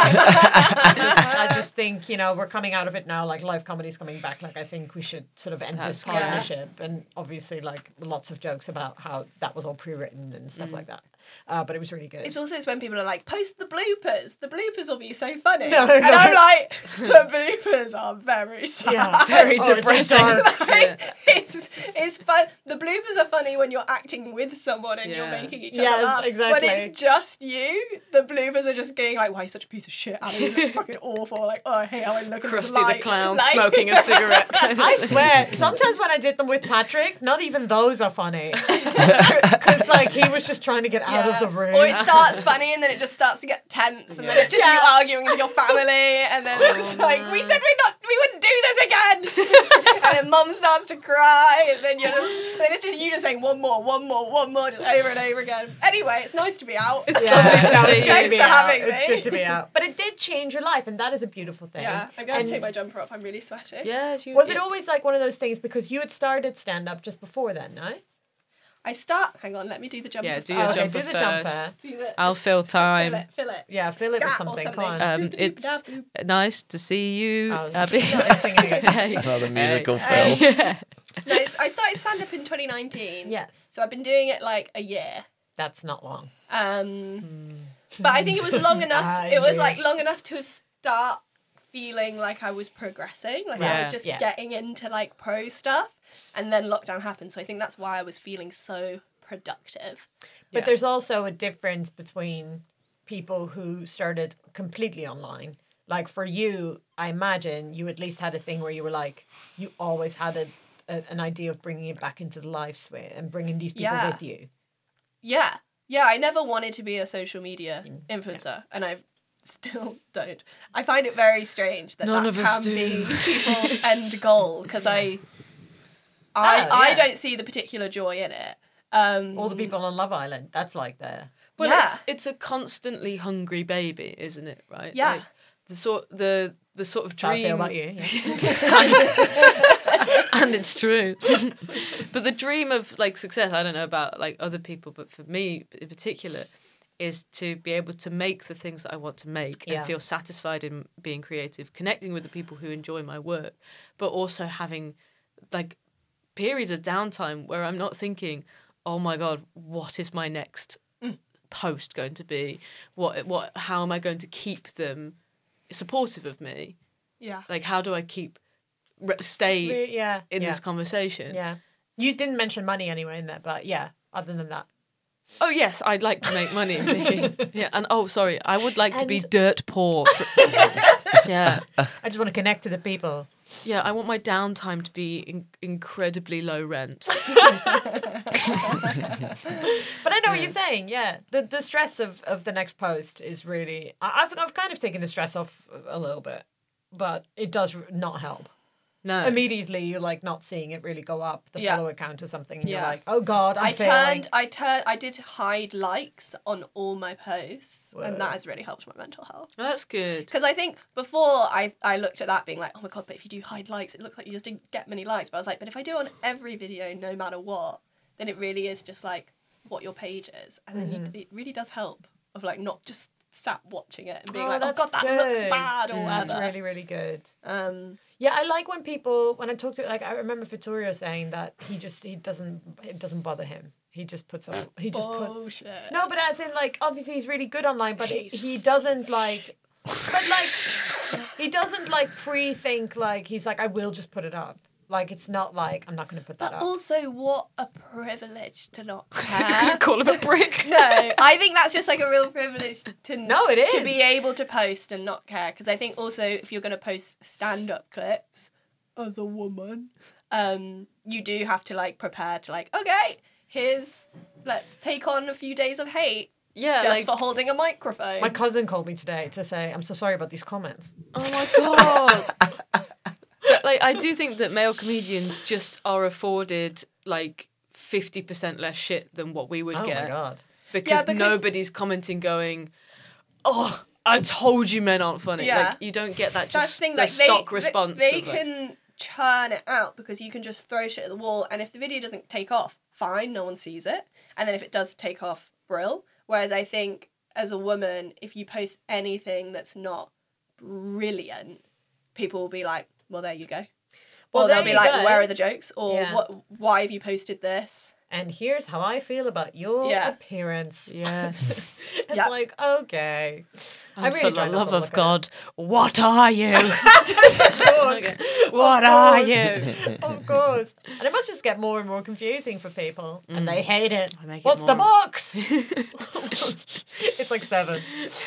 I just think, you know, we're coming out of it now, like live comedy's coming back. Like I think we should sort of end this partnership. And obviously like lots of jokes about how that was all pre-written and stuff like that. But it was really good. It's also when people are like, post the bloopers. The bloopers will be so funny. No, and no. I'm like, the bloopers are very sad. Yeah, very Oh, depressing. Like, it's fun. The bloopers are funny when you're acting with someone and you're making each other Yes, laugh. exactly. When it's just you, the bloopers are just getting like, why are you such a piece of shit? Adam, you look fucking awful. Like, oh, I hate how I look at this Krusty light. the Clown Like- smoking a cigarette. I swear, sometimes when I did them with Patrick, not even those are funny. It's like he was just trying to get out of the room. Or it starts funny and then it just starts to get tense and then it's just you arguing with your family and then it's like, we said we wouldn't do this again. And then mum starts to cry and then it's just you just saying one more, just over and over again. Anyway, it's nice to be out. It's Yeah, lovely to no, see it's you. good to Thanks be for out. having It's me. good to be out. But it did change your life, and that is a beautiful thing. Yeah, I'm going to And take my jumper off. I'm really sweaty. Yeah, Was it always like one of those things because you had started stand-up just before then, no? Hang on, let me do the jumper. Yeah, do first. your Okay, jumper do the first. jumper. Do the- I'll fill just time. Fill it. Yeah, fill it with Scat or something. something. Come on. It's nice to see you. Oh, Abby. she's singing again. Another musical Hey. fill. No, I started stand-up in 2019. Yes. So I've been doing it like a year. That's not long. But I think it was long enough. It was yeah. like long enough to start feeling like I was progressing, like I was Yeah. just Yeah. getting into like pro stuff, and then lockdown happened. So I think that's why I was feeling so productive. But Yeah. there's also a difference between people who started completely online. Like for you, I imagine you at least had a thing where you were like, you always had an idea of bringing it back into the live sphere and bringing these people Yeah. with you. Yeah, I never wanted to be a social media influencer, and I still don't. I find it very strange that None that of us can do. be people's end goal, because I yeah. don't see the particular joy in it. All the people on Love Island, that's like the... Well, Yeah. it's a constantly hungry baby, isn't it? Right? Yeah. Like, the sort of That's how I dream. feel about you. Yeah. And it's true. But the dream of like success, I don't know about like other people, but for me in particular, is to be able to make the things that I want to make Yeah. and feel satisfied in being creative, connecting with the people who enjoy my work, but also having like periods of downtime where I'm not thinking, oh my God, what is my next post going to be? How am I going to keep them supportive of me. Yeah. Like, how do I stay in this conversation? Yeah. You didn't mention money anyway in there, but yeah, other than that. Oh, yes, I'd like to make money, Vicky. Yeah, and sorry, I would like to be dirt poor. Yeah. I just want to connect to the people. Yeah, I want my downtime to be incredibly low rent. But I know what you're saying, yeah. The stress of the next post is really... I've kind of taken the stress off a little bit, but it does not help. No. Immediately, you're like not seeing it really go up, the follower count or something, and you're Yeah. like, oh God, I'm failing. I did hide likes on all my posts, Whoa. and that has really helped my mental health. Oh, that's good. Because I think before I looked at that being like, oh my God, but if you do hide likes, it looks like you just didn't get many likes. But I was like, but if I do it on every video, no matter what, then it really is just like what your page is. And then it really does help of like not just sat watching it and being like, oh God, that looks bad or whatever. That's really, really good. Yeah, I like when I talk to, like, I remember Vittorio saying that it doesn't bother him. He just puts up, Bullshit. No, but as in, like, obviously he's really good online, but he doesn't, like, he doesn't, like, pre-think, like, he's like, I will just put it up. Like, it's not like, I'm not going to put that But up. also, what a privilege to not I'm care. going to call him a brick. No, I think that's just like a real privilege to No, it is. to be able to post and not care. Because I think also if you're going to post stand-up clips as a woman, you do have to like prepare to like, okay, let's take on a few days of hate. Yeah, just like, for holding a microphone. My cousin called me today to say, I'm so sorry about these comments. oh my God. But, like, I do think that male comedians just are afforded like 50% less shit than what we would get. Oh my God. Because nobody's commenting going, oh, I told you men aren't funny. Yeah. Like, you don't get that That's just the thing, the like, stock response. They of, like, can churn it out because you can just throw shit at the wall, and if the video doesn't take off, fine, no one sees it. And then if it does take off, brill. Whereas I think as a woman, if you post anything that's not brilliant, people will be like, well, there you go. Well, or they'll there be you like, go. where are the jokes? Or Yeah. why have you posted this? And here's how I feel about your appearance. Yeah. It's Yep. like, okay. And really for try the not love to look of at God, what are you? it. What are you? Of course. And it must just get more and more confusing for people. And they hate it. I make it What's the more- box? It's like 7.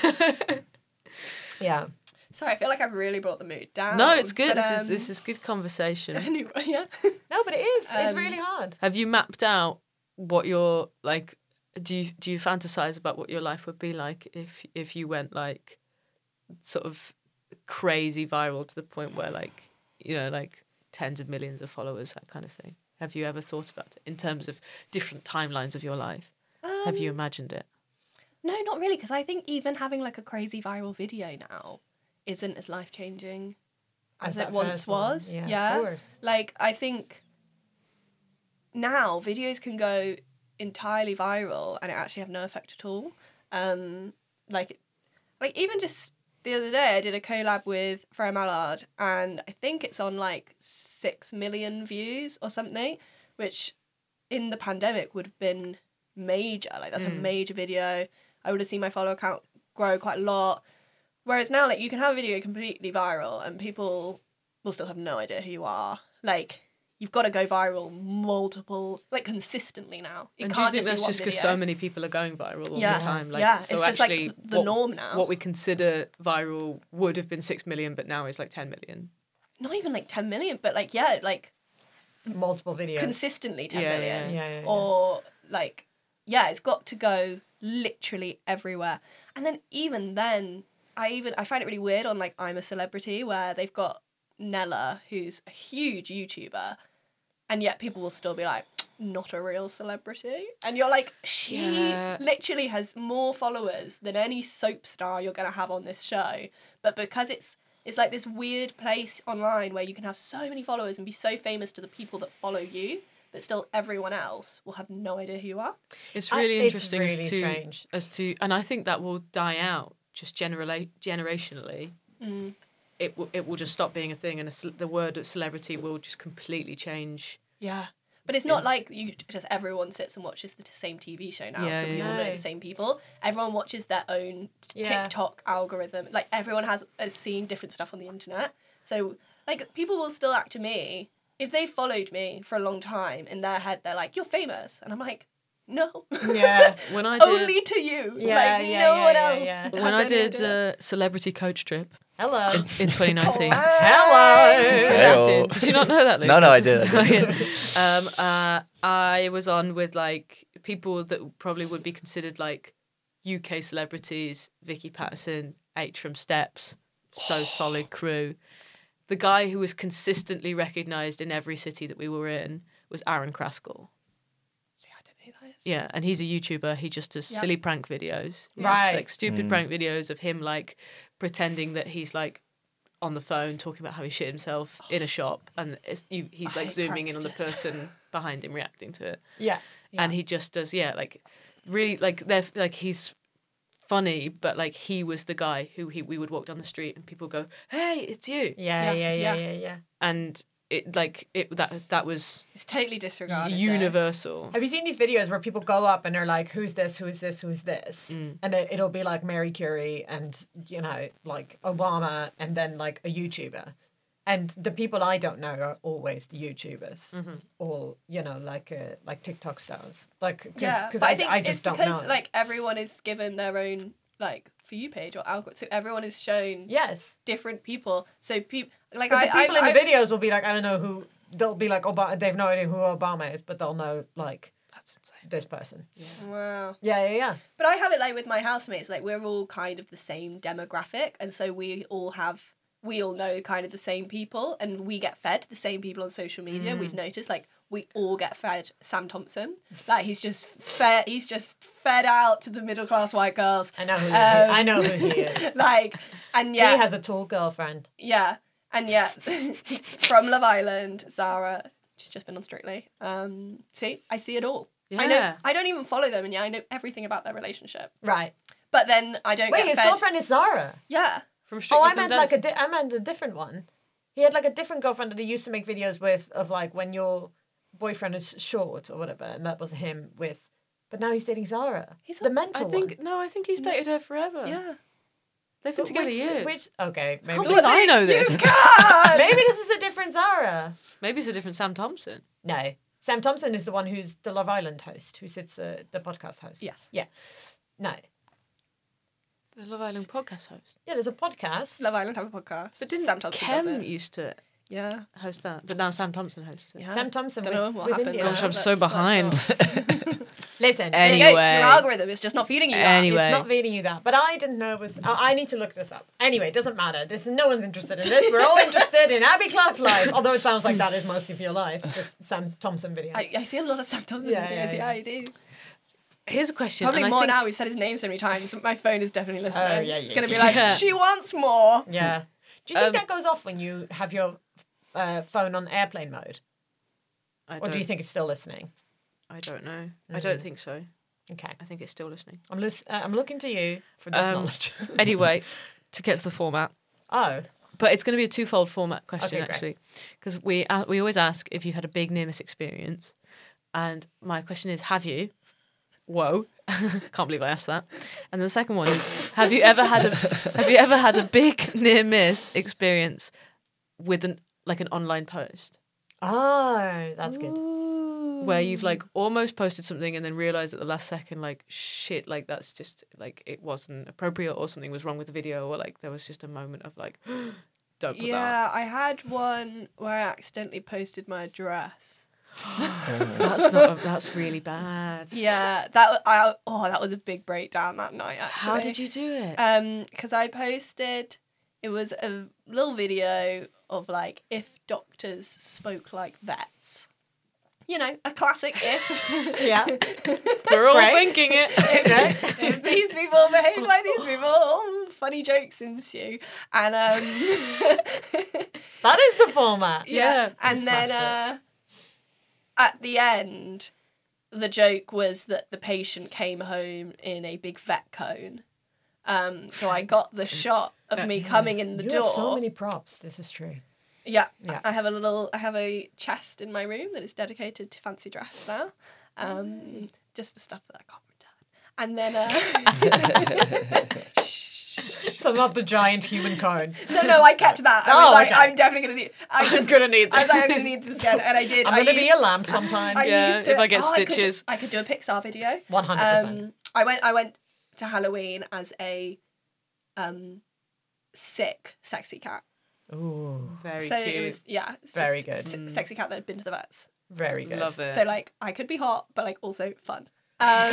Yeah. Sorry, I feel like I've really brought the mood down. No, it's good. But, This is good conversation. Anyway, yeah. No, but it is. It's really hard. Have you mapped out what your like? Do you fantasize about what your life would be like if you went like sort of crazy viral to the point where like like tens of millions of followers, that kind of thing? Have you ever thought about it in terms of different timelines of your life? Have you imagined it? No, not really, because I think even having like a crazy viral video now isn't as life-changing as it that once first one. was. Yeah, of course. Like, I think now videos can go entirely viral and it actually have no effect at all. Like even just the other day I did a collab with Freya Mallard and I think it's on like 6 million views or something, which in the pandemic would have been major. Like, that's a major video. I would have seen my follower count grow quite a lot. Whereas now, like, you can have a video completely viral and people will still have no idea who you are. Like, you've got to go viral consistently now. It And do you can't think just be that's one just because video. so many people are going viral all Yeah. the time? Like, Yeah, so it's just, like, actually the norm now. What we consider viral would have been 6 million, but now it's like 10 million. Not even like 10 million, but like, yeah, like Multiple videos. consistently 10 Yeah, million. yeah. Or like, yeah, it's got to go literally everywhere. And then even then, I find it really weird on like I'm a Celebrity where they've got Nella, who's a huge YouTuber, and yet people will still be like, not a real celebrity. And you're like, she Yeah. literally has more followers than any soap star you're going to have on this show. But because it's like this weird place online where you can have so many followers and be so famous to the people that follow you, but still everyone else will have no idea who you are. It's really interesting It's really strange. and I think that will die out just generationally. It will just stop being a thing, and the word of celebrity will just completely change. Yeah. But it's not like you just everyone sits and watches the same TV show now, Yeah, so we yeah. all know the same people. Everyone watches their own Yeah. TikTok algorithm. Like everyone has seen different stuff on the internet. So like people will still act to me if they followed me for a long time. In their head, they're like, "You're famous," and I'm like, "No, Yeah. When I did, only to you. Yeah, like yeah, no yeah, one yeah, else." yeah. has when I any did idea. celebrity coach trip Hello. in 2019. Hello. Heyo. Did you not know that, Luke? No, I did. I was on with like people that probably would be considered like UK celebrities: Vicky Patterson, H from Steps, So Solid Crew. The guy who was consistently recognised in every city that we were in was Aaron Kraskell. See, I don't know who that is. Yeah, and he's a YouTuber. He just does silly prank videos. He does, Right. like stupid prank videos of him like pretending that he's like on the phone talking about how he shit himself in a shop, and he's like hate zooming in on the pranksters. person behind him reacting to it. Yeah. And he just does like really like they're like he's funny, but like he was the guy who we would walk down the street and people go, "Hey, it's you," Yeah. and that was It's totally disregarded. universal. Have you seen these videos where people go up and they're like, "Who's this? Who's this? Who's this?" And it'll be like Mary Curie and like Obama and then like a YouTuber, and the people I don't know are always the YouTubers, all like TikTok stars, like because but I think I it's just don't because know. like everyone is given their own like For You page or algorithm, so everyone is shown yes, different people. So people like but the people in I've, the videos will be like, I don't know who. They'll be like Obama. They've no idea who Obama is, but they'll know like That's insane. this person. Wow. Yeah. But I have it like with my housemates, like we're all kind of the same demographic, and so we all know kind of the same people, and we get fed the same people on social media. We've noticed like we all get fed Sam Thompson. Like he's just fed out to the middle class white girls. I know who I know who he is. Like, and yeah, He has a tall girlfriend. yeah, and yeah, from Love Island, Zara. She's just been on Strictly. See, I see it all. I know. Yeah. I don't even follow them, and yeah, I know everything about their relationship. Right. But then I don't Wait, get his fed. girlfriend is Zara. Yeah. From Strictly I Come meant like Dancing. I meant a different one. He had like a different girlfriend that he used to make videos with of like when your boyfriend is short or whatever, and that was him with. But now he's dating Zara. He's the not- mental I think one. no, I think he's dated her forever. Yeah. They've been But together years. Okay, maybe Can't believe I know this. maybe this is a different Zara. Maybe it's a different Sam Thompson. No, Sam Thompson is the one who's the Love Island host, who sits the podcast host. Yes. Yeah. No. The Love Island podcast host. Yeah, there's a podcast. Love Island have a podcast. But didn't Sam Thompson does Kem it. used to Yeah. host that? But now Sam Thompson hosts it. Yeah. Sam Thompson Don't with, know what with happened. India. Gosh, I'm Let's- so let's behind. not. Listen, There you go. Anyway. Your algorithm is just not feeding you that. Anyway. it's not feeding you that. But I didn't know it was. I need to look this up. Anyway, it doesn't matter. No one's interested in this. We're all interested in Abby Clark's life. Although it sounds like that is most of your life. Just Sam Thompson videos. I see a lot of Sam Thompson Yeah, videos. yeah, Yeah, I do. Here's a question. Probably and I more think, now. We've said his name so many times. My phone is definitely listening. yeah, It's yeah, going to be yeah. like, Yeah. she wants more. Yeah. Do you think that goes off when you have your phone on airplane mode? Or do you think it's still listening? I don't know. I don't think so. Okay. I think it's still listening. I'm looking to you for this knowledge. Anyway, to get to the format. Oh. But it's going to be a twofold format question, Okay, great. actually. Because we always ask if you've had a big near-miss experience. And my question is, have you? Whoa. Can't believe I asked that. And the second one is, have you ever had a big near-miss experience with an online post? Oh, that's good. Where you've like almost posted something and then realised at the last second, like, shit, like that's just like it wasn't appropriate or something was wrong with the video, or like there was just a moment of like, don't put that. Yeah, I had one where I accidentally posted my address. That's really bad. Yeah, that was a big breakdown that night. Actually, How did you do it? Because I posted, it was a little video of like if doctors spoke like vets. You know, a classic if. Yeah. We're all Great. thinking it. If these people behave like these people, funny jokes ensue. And That is the format. Yeah. and then at the end, the joke was that the patient came home in a big vet cone. So I got the shot of me coming in the You door. have so many props. This is true. Yeah. Yeah. I have a chest in my room that is dedicated to fancy dress now. Just the stuff that I can't return. And then So not the giant human cone. No, I kept that. I was like, okay. I'm definitely gonna need. I'm gonna need I was this. like, I'm gonna need this again, and I did. I'm gonna be a lamp sometime. Yeah, if I get stitches. I could do a Pixar video. 100%. I went to Halloween as a sick, sexy cat. Ooh, Very So cute. it was it's Very just good. Sexy cat that had been to the vets. very good. Love it. So like I could be hot, but like also fun. And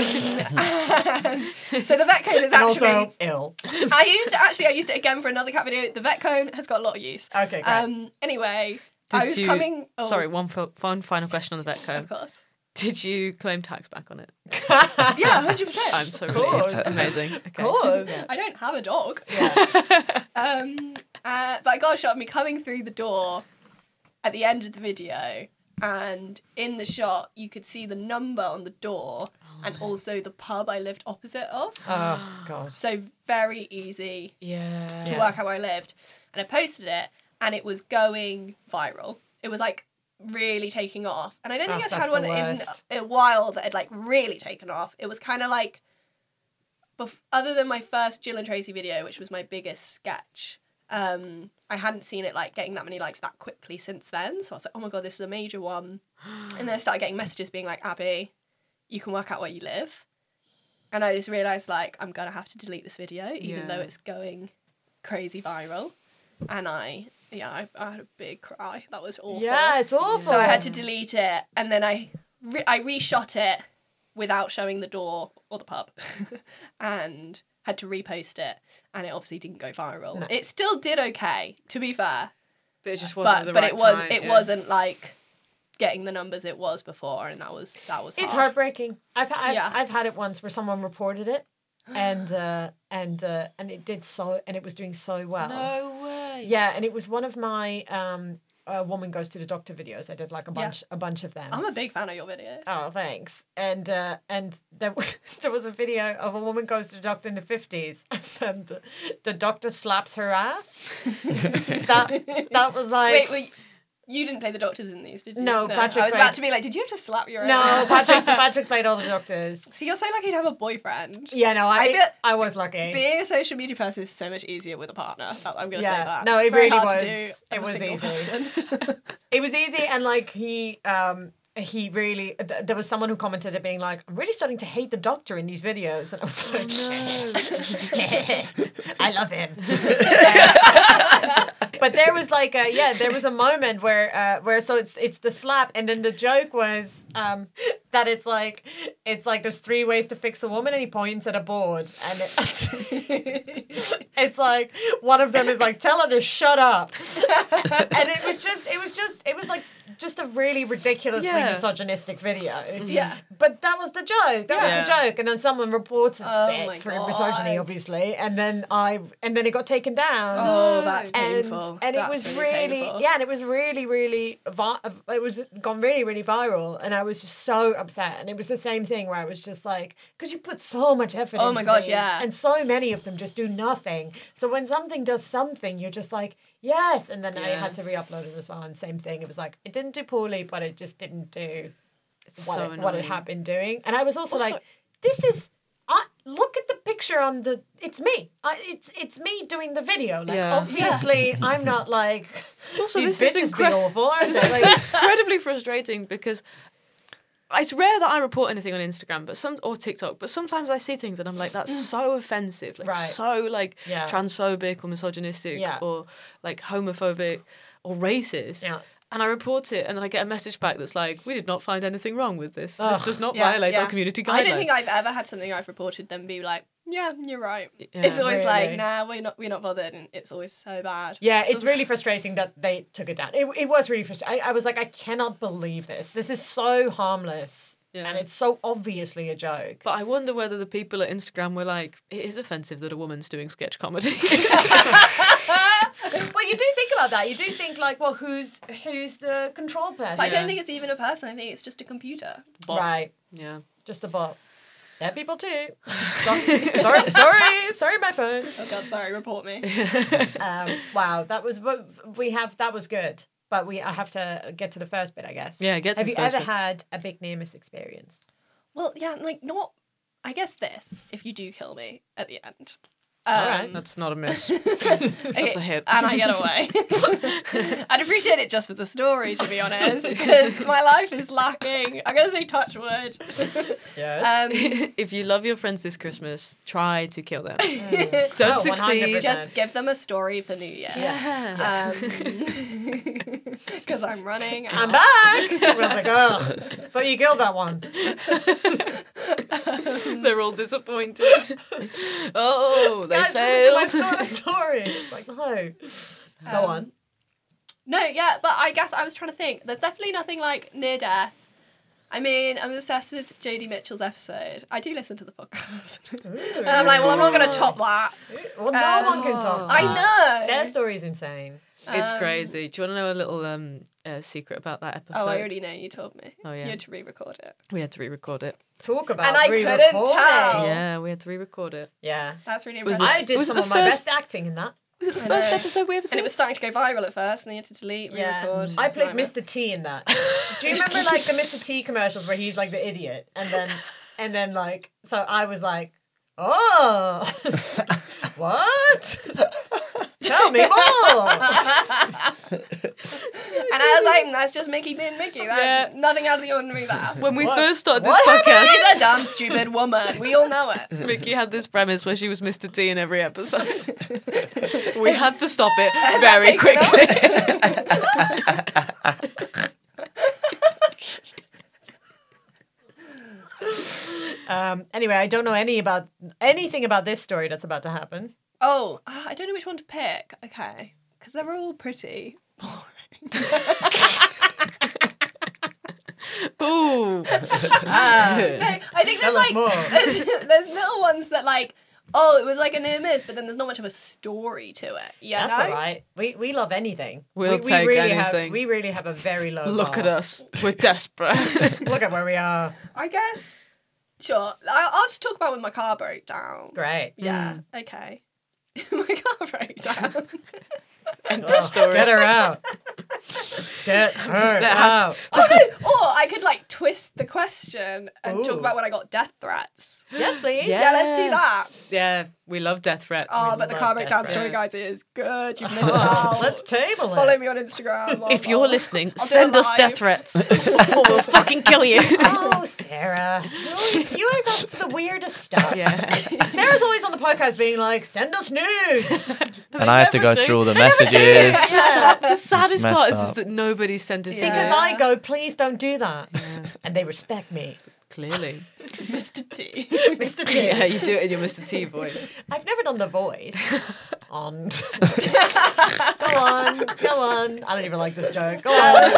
so the vet cone is And actually also ill. I used it again for another cat video. The vet cone has got a lot of use. Okay, great. Anyway, I was coming. Oh, Sorry, one final question on the vet cone. Of course. Did you claim tax back on it? Yeah, 100%. I'm so course. relieved. Amazing. Okay. Cool. I don't have a dog. Yeah. But I got a shot of me coming through the door at the end of the video, and in the shot you could see the number on the door and also the pub I lived opposite of. Oh god. So very easy Yeah. to work out where I lived. And I posted it, and it was going viral. It was like really taking off. And I don't think I'd that's had one the in worst. a while that had like really taken off. It was kind of like, other than my first Jill and Tracy video, which was my biggest sketch, I hadn't seen it like getting that many likes that quickly since then. So I was like, oh my god, this is a major one. And then I started getting messages being like, Abby, you can work out where you live. And I just realised like I'm gonna have to delete this video even though it's going crazy viral. And I had a big cry. That was awful. Yeah, it's awful. So I had to delete it, and then I reshot it without showing the door or the pub, and had to repost it, and it obviously didn't go viral. No. It still did okay, to be fair, But it just wasn't but the but right it was time, it yeah. wasn't like getting the numbers it was before, and that was It's hard. heartbreaking. I've Yeah. had it once where someone reported it, and it did so, and it was doing so well. No way. Yeah, and it was one of my A Woman Goes to the Doctor videos. I did like a bunch of them. I'm a big fan of your videos. Oh, thanks. And there was a video of a woman goes to the doctor in the 50s, and then the doctor slaps her ass. that was like Wait, you didn't play the doctors in these, did you? No, Patrick I was played- about to be like, did you have to slap your no. ass? Patrick played all the doctors. So you're so lucky to have a boyfriend. Yeah, no, I feel- I was lucky. Being a social media person is so much easier with a partner. I'm going to say Yeah. that. No, It's it very really hard was. to do as It a was single easy. person. It was easy, and like he really there was someone who commented it being like, I'm really starting to hate the doctor in these videos, and I was like, I love him. But there was like there was a moment where so it's the slap, and then the joke was that it's like there's 3 ways to fix a woman, and he points at a board, and it's like one of them is like, tell her to shut up, and it was like just a really ridiculously misogynistic video. Yeah. But that was the joke. That was the joke, and then someone reported my it for God. misogyny, obviously, and then it got taken down. Oh, that's And painful. it That's was really painful. and it was really it was gone really viral, and I was just so upset. And it was the same thing where I was just like, because you put so much effort Oh into my gosh, these, yeah. and so many of them just do nothing. So when something does something, you're just like, yes. And then I had to re-upload it as well, and same thing. It was like, it didn't do poorly, but it just didn't do what it had been doing. And I was also like, this is. Look at the picture on the. It's me. It's me doing the video. Like obviously, I'm not like. Also, these this is bitches been awful, aren't they? Like, incredibly frustrating because it's rare that I report anything on Instagram, or TikTok. But sometimes I see things and I'm like, that's so offensive, like Right. so like Yeah. transphobic or misogynistic Yeah. or like homophobic or racist. Yeah. And I report it, and then I get a message back that's like, "We did not find anything wrong with this. This does not violate our community guidelines." I don't think I've ever had something I've reported them be like, yeah, you're right. Yeah. It's always Really? like, nah, we're not bothered, and it's always so bad. yeah, So- it's really frustrating that they took it down. It was really frustrating. I was like, I cannot believe this. This is so harmless, and it's so obviously a joke. But I wonder whether the people at Instagram were like, "It is offensive that a woman's doing sketch comedy." Well, you do think about that. You do think like, well, who's the control person? But I don't think it's even a person. I think it's just a computer. Bot. Right, Yeah. just a bot. Dead people too. Sorry, my phone. Oh God, sorry, report me. Wow, that was good. But I have to get to the first bit, I guess. Yeah, get to Have the you first ever bit. had a big near miss experience? Well, yeah, like not. I guess this. If you do kill me at the end. All right. That's not a miss. Okay, a hit. And I get away. I'd appreciate it just for the story, to be honest, because my life is lacking. I'm going to say touch wood. Yeah. If you love your friends this Christmas, try to kill them. Oh, Don't succeed. 100%. Just give them a story for New Year. Yeah. Because I'm running I'm out. back. We're like, oh, but you killed that one. They're all disappointed. Oh, they Guys, failed. listen to my story. It's like, no. Go on. No, yeah, but I guess I was trying to think. There's definitely nothing like near death. I mean, I'm obsessed with JD Mitchell's episode. I do listen to the podcast. And I'm like, well, I'm not going to top that. Well, no one can talk. I know. Their story's insane. It's crazy. Do you want to know a little secret about that episode? Oh, I already know. You told me. Oh, yeah. You had to re-record it. We had to re-record it. Talk about And I couldn't re-recording. tell. Yeah, we had to re-record it. Yeah. That's really Was impressive. I did was it some the of my first- best acting in that. Was it the first episode we ever did? And it was starting to go viral at first, and then you had to delete, re-record. I played Nightmare. Mr. T in that. Do you remember like the Mr. T commercials where he's like the idiot, and then like so I was like, oh, what? Tell me more. And I was like, that's just Mickey being Mickey. That's nothing out of the ordinary there. When we What? first started this What podcast, She's a dumb, stupid woman. We all know it. Mickey had this premise where she was Mr. T in every episode. We had to stop it very taken quickly. Anyway, I don't know anything about this story that's about to happen. Oh, I don't know which one to pick. Okay. Because they're all pretty boring. Ooh. No, I think Tell there's us more. there's little ones that like, oh, it was like a near miss, but then there's not much of a story to it. Yeah, That's all right. We love anything. We'll we take really anything. We really have a very low Look bar. at us. We're desperate. Look at where we are. I guess. Sure. I'll just talk about when my car broke down. Great. Yeah. Okay. My car broke down. End of story. Get her out. Get her That has- out. Oh no! Or I could like twist the question and talk Ooh. about when I got death threats. Yes, please. Yeah, let's do that. Yeah, we love death threats. Oh, but the love car death breakdown threats. story, guys, it is good. You've missed out. Let's table it. Follow me on Instagram. If you're listening, I'll do send it us live. death threats or we'll fucking kill you. Oh, Sarah. You always ask for the weirdest stuff. Yeah. Sarah's always on the podcast being like, send us news. And I have to go never do. through all the messages. The saddest messed part is up. just that nobody sent us Because I go, please don't do that. And they respect me. Clearly. Mr. T. Mr. T. Yeah, you do it in your Mr. T voice. I've never done the voice. On. Go on. Go on. I don't even like this joke. Go on.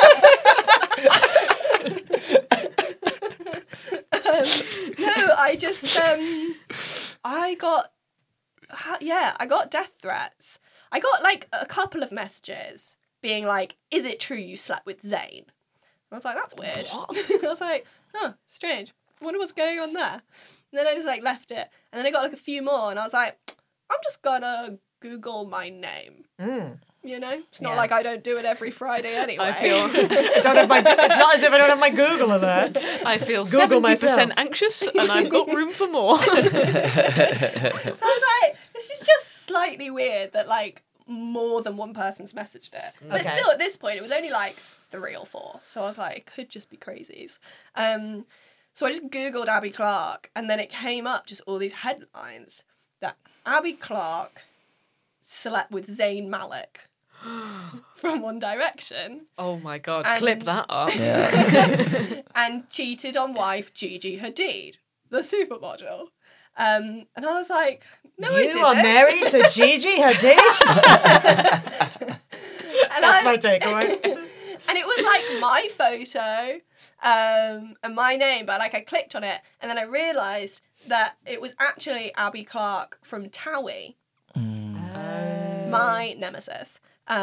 No, I just I got death threats. I got like a couple of messages being like, "Is it true you slept with Zayn?" I was like, "That's weird." I was like, "Huh, strange. I wonder what's going on there." And then I just like left it, and then I got like a few more, and I was like, "I'm just gonna Google my name." You know, it's not Yeah. like I don't do it every Friday anyway. I feel It's not as if I don't have my Google alert. I feel Google 70% myself. anxious and I've got room for more. So I was like, this is just slightly weird that like more than one person's messaged it. But Okay. still, at this point, it was only like 3 or 4. So I was like, it could just be crazies. So I just Googled Abby Clark, and then it came up just all these headlines that Abby Clark slept with Zayn Malik from One Direction Oh my god, And- clip that up. and cheated on wife Gigi Hadid, the supermodel. And I was like, no, I didn't. You are married to Gigi Hadid? And That's I- my takeaway. And it was like my photo and my name, but like I clicked on it and then I realised that it was actually Abby Clark from Towie, my nemesis.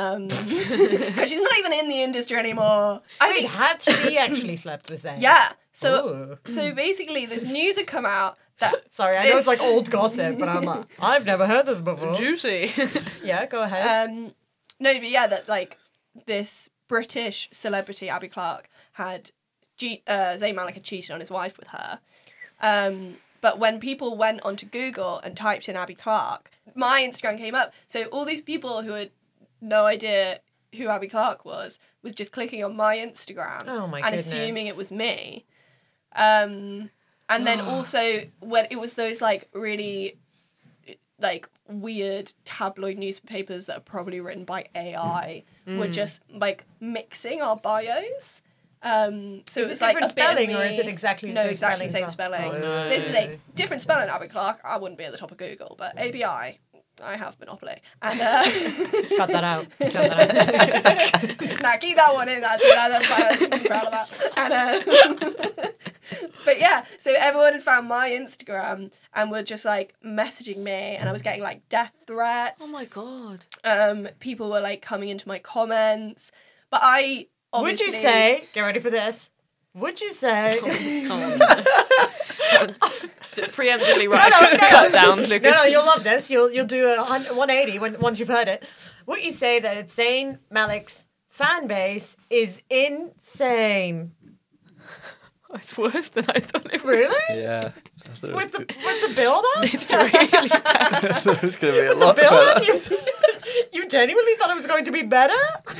Because she's not even in the industry anymore. I Wait, mean, had she actually slept with Zayn? yeah. So basically, this news had come out that. Sorry, I know it's like old gossip, but I'm like, I've never heard this before. Juicy. Yeah, go ahead. No, but yeah, that like this British celebrity, Abby Clark, had Zayn Malik had cheated on his wife with her. But when people went onto Google and typed in Abby Clark, my Instagram came up. So all these people who had no idea who Abby Clark was just clicking on my Instagram and assuming it was me. And then also when it was those like really like weird tabloid newspapers that are probably written by AI were just like mixing our bios. So is it it was like different a bit of spelling me. or is it exactly the same exactly spelling the same as well? spelling. Oh, no. This is a different spelling, Abby Clark. I wouldn't be at the top of Google, but ABI, I have Monopoly. And Cut that out. nah, keep that one in. Actually, I'm proud of that. And, but yeah, so everyone had found my Instagram and were just like messaging me, and I was getting like death threats. Oh my god. People were like coming into my comments, but I obviously. Would you say? Get ready for this. Would you say? Come on. Preemptively cut down, Lucas. No, you'll love this. You'll do a 180 once you've heard it. Would you say that Zayn Malik's fan base is insane? It's worse than I thought it was. Really? Yeah. With the build up? It's really bad. It was going to be a lot Build up? better. You genuinely thought it was going to be better?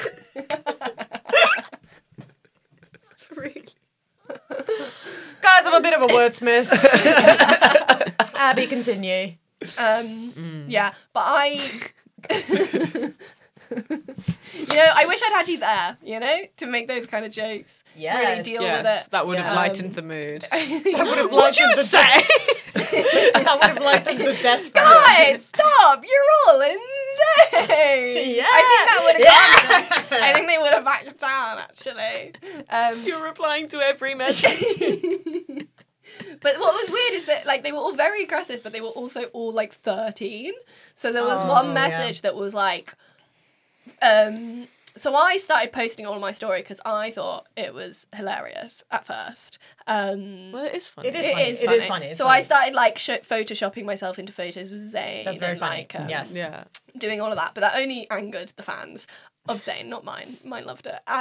It's really... Guys, I'm a bit of a wordsmith. Abby, continue. Yeah, but I I wish I'd had you there, to make those kind of jokes. Yes, really deal with it. That would have lightened the mood. That would have lightened the say? That would have lightened the death. Guys, stop! You're all insane. Yeah. I think that would have gone. I think they would have backed down. Actually, You're replying to every message. But what was weird is that like they were all very aggressive, but they were also all like 13. So there was one message that was like, so I started posting all of my story because I thought it was hilarious at first. Well, it is funny. It is funny. So I started like photoshopping myself into photos with Zayn. That's very and, funny. Like, Yes. Yeah. doing all of that, but that only angered the fans of Zayn, not mine. Mine loved it. And,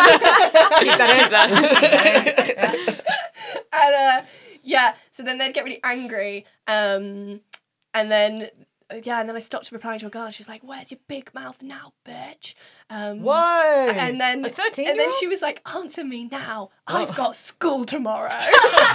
yeah, so then they'd get really angry, and then I stopped replying to a girl. And she was like, "Where's your big mouth now, bitch?" Whoa! And then a 13-year-old? and then she was like, "Answer me now. I've got school tomorrow." And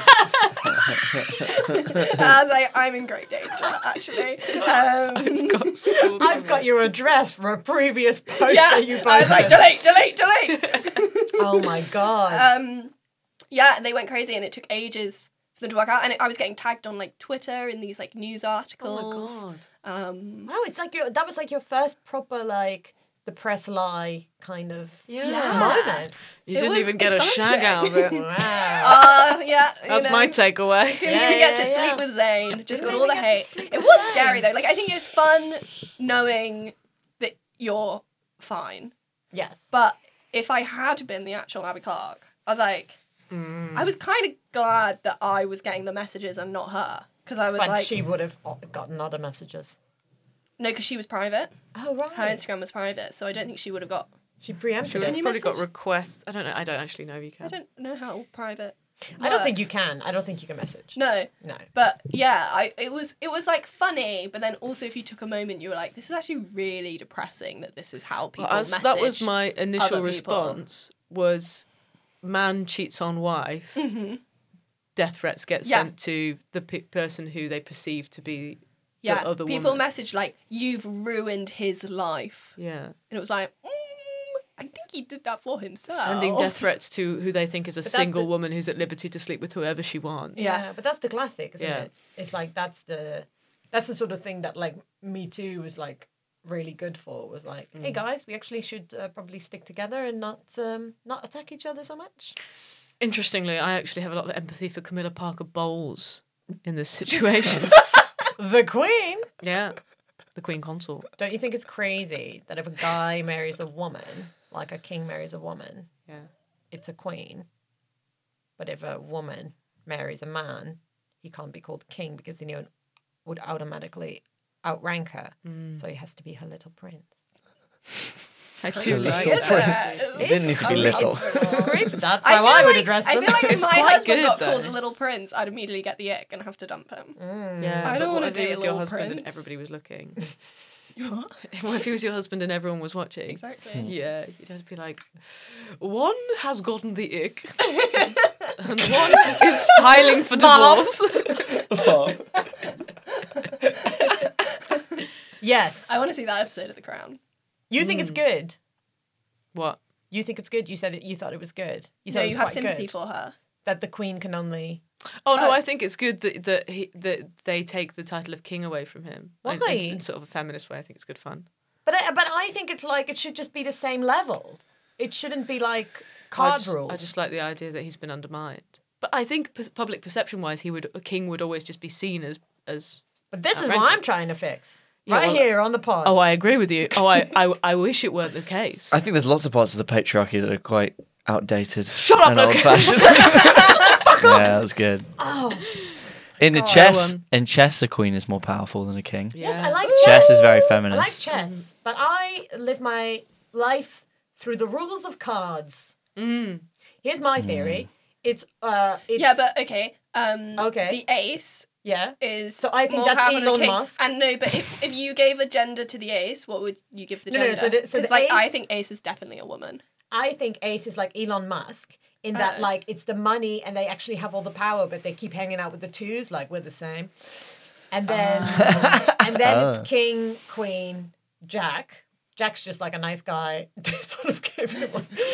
I was like, "I'm in great danger, actually." I've got your address from a previous post Yeah, that you posted. I was like, delete. Oh my god. Yeah, and they went crazy, and it took ages for them to work out. And I was getting tagged on like Twitter in these like news articles. Oh my god. Wow, it's like that was like your first proper like the press lie kind of moment. You It didn't was even get a exciting. shag out of it. Wow. Yeah, That's my takeaway. Didn't even get to sleep with Zayn. Just got all the hate. It was scary though. Like I think it was fun knowing that you're fine. Yes. But if I had been the actual Abby Clark, I was like, I was kind of glad that I was getting the messages and not her. Because I was But like, she would have gotten other messages. no, because she was private. Oh right. Her Instagram was private, so I don't think she would have got. She preempted She would it. have probably got requests. I don't know. I don't actually know if you can. I don't know how private. I don't think you works. can. I don't think you can message. No. No. But yeah, it was like funny, but then also if you took a moment, you were like, this is actually really depressing that this is how people message. That was my initial other people. response. Was man cheats on wife. Death threats get sent to the person who they perceive to be the other people woman. message like, you've ruined his life. Yeah. And it was like, I think he did that for himself. Sending death threats to who they think is a that's single the- woman who's at liberty to sleep with whoever she wants. Yeah. But that's the classic, isn't Yeah. it? It's like that's the sort of thing that like Me Too was like really good for. Was like, hey guys, we actually should probably stick together and not attack each other so much. Interestingly, I actually have a lot of empathy for Camilla Parker Bowles in this situation. The Queen. Yeah. The Queen Consort. Don't you think it's crazy that if a guy marries a woman, like a king marries a woman, Yeah. it's a queen? But if a woman marries a man, he can't be called king because then he would automatically outrank her. So he has to be her little prince. I do like Little that. prince. It didn't need to be little. It's great, but that's I how feel I would like- address I them. feel like if It's my quite husband good, got though. called a little prince, I'd immediately get the ick and have to dump him. Yeah, I but don't what wanna if it date was a your little husband and prince. everybody was looking? What? What if he was your husband and everyone was watching? Exactly. Yeah, you'd have to be like, one has gotten the ick, and one is filing for divorce. Yes. I want to see that episode of The Crown. You think it's good? What? You think it's good? You said you thought it was good. You No, said it you was have quite sympathy good. for her. That the Queen can only... Oh no, I think it's good that they take the title of king away from him. Why? In sort of a feminist way, I think it's good fun. But I think it's like, it should just be the same level. It shouldn't be like card rules. I just like the idea that he's been undermined. But I think public perception-wise, a king would always just be seen as. But this is what outranked. I'm trying to fix. Yeah, Right well- here on the pod. Oh, I agree with you. Oh, I wish it weren't the case. I think there's lots of parts of the patriarchy that are quite outdated. Shut up, and Luke. old-fashioned. Yeah, that was good. Oh. In the Go chess, on. in chess, a queen is more powerful than a king. Yes, Yeah. I like Chess chess. is very I like feminist. chess, but I live my life through the rules of cards. Here's my theory. It's Yeah, but okay. Okay. The ace yeah. is So I think more that's powerful than Elon king. Musk. And no, but if you gave a gender to the ace, what would you give the No, no, gender? so the- so 'Cause, the like I ace- think ace is definitely a woman. I think Ace is like Elon Musk in that like it's the money and they actually have all the power, but they keep hanging out with the twos, like we're the same. And then it's King, Queen, Jack. Jack's just like a nice guy. They sort of gave him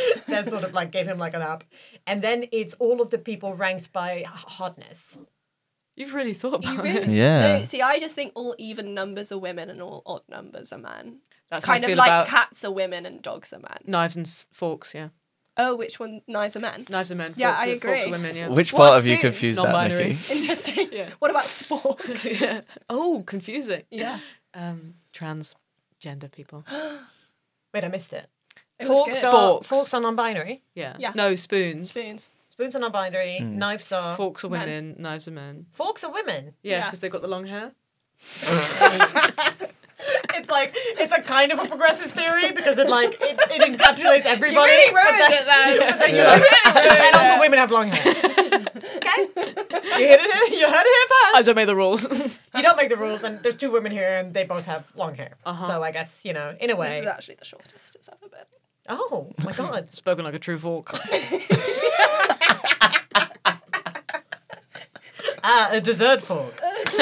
like an up. And then it's all of the people ranked by hotness. You've really thought You about really? it. Yeah. No, see, I just think all even numbers are women and all odd numbers are men. That's how I Kind of feel like about cats are women and dogs are men. knives and forks. Yeah, Oh, which one? Knives are men. knives are men. Yeah, forks I are, Forks agree. are women. Yeah. Which What part have you spoons? confused that, Non-binary. Nikki? Interesting. Yeah. What about sporks? Yeah. Oh, confusing. Yeah. Transgender people. Wait, I missed it. It was good. Sporks. Forks are non-binary. Yeah. Yeah. No, spoons. Spoons. Spoons are non-binary. Knives are... Forks are women. Knives are men. Forks are women. Yeah, Yeah. because they've got the long hair. It's like it's a kind of a progressive theory because it encapsulates everybody. You really but ruined then- it then. but then you like it. And also women have long hair. Okay, you heard it here I first. don't make the rules. You don't make the rules, and there's two women here, and they both have long hair. Uh-huh. So I guess in a This way. is actually the shortest it's ever been. Oh my god. Spoken like a true fork. A dessert fork.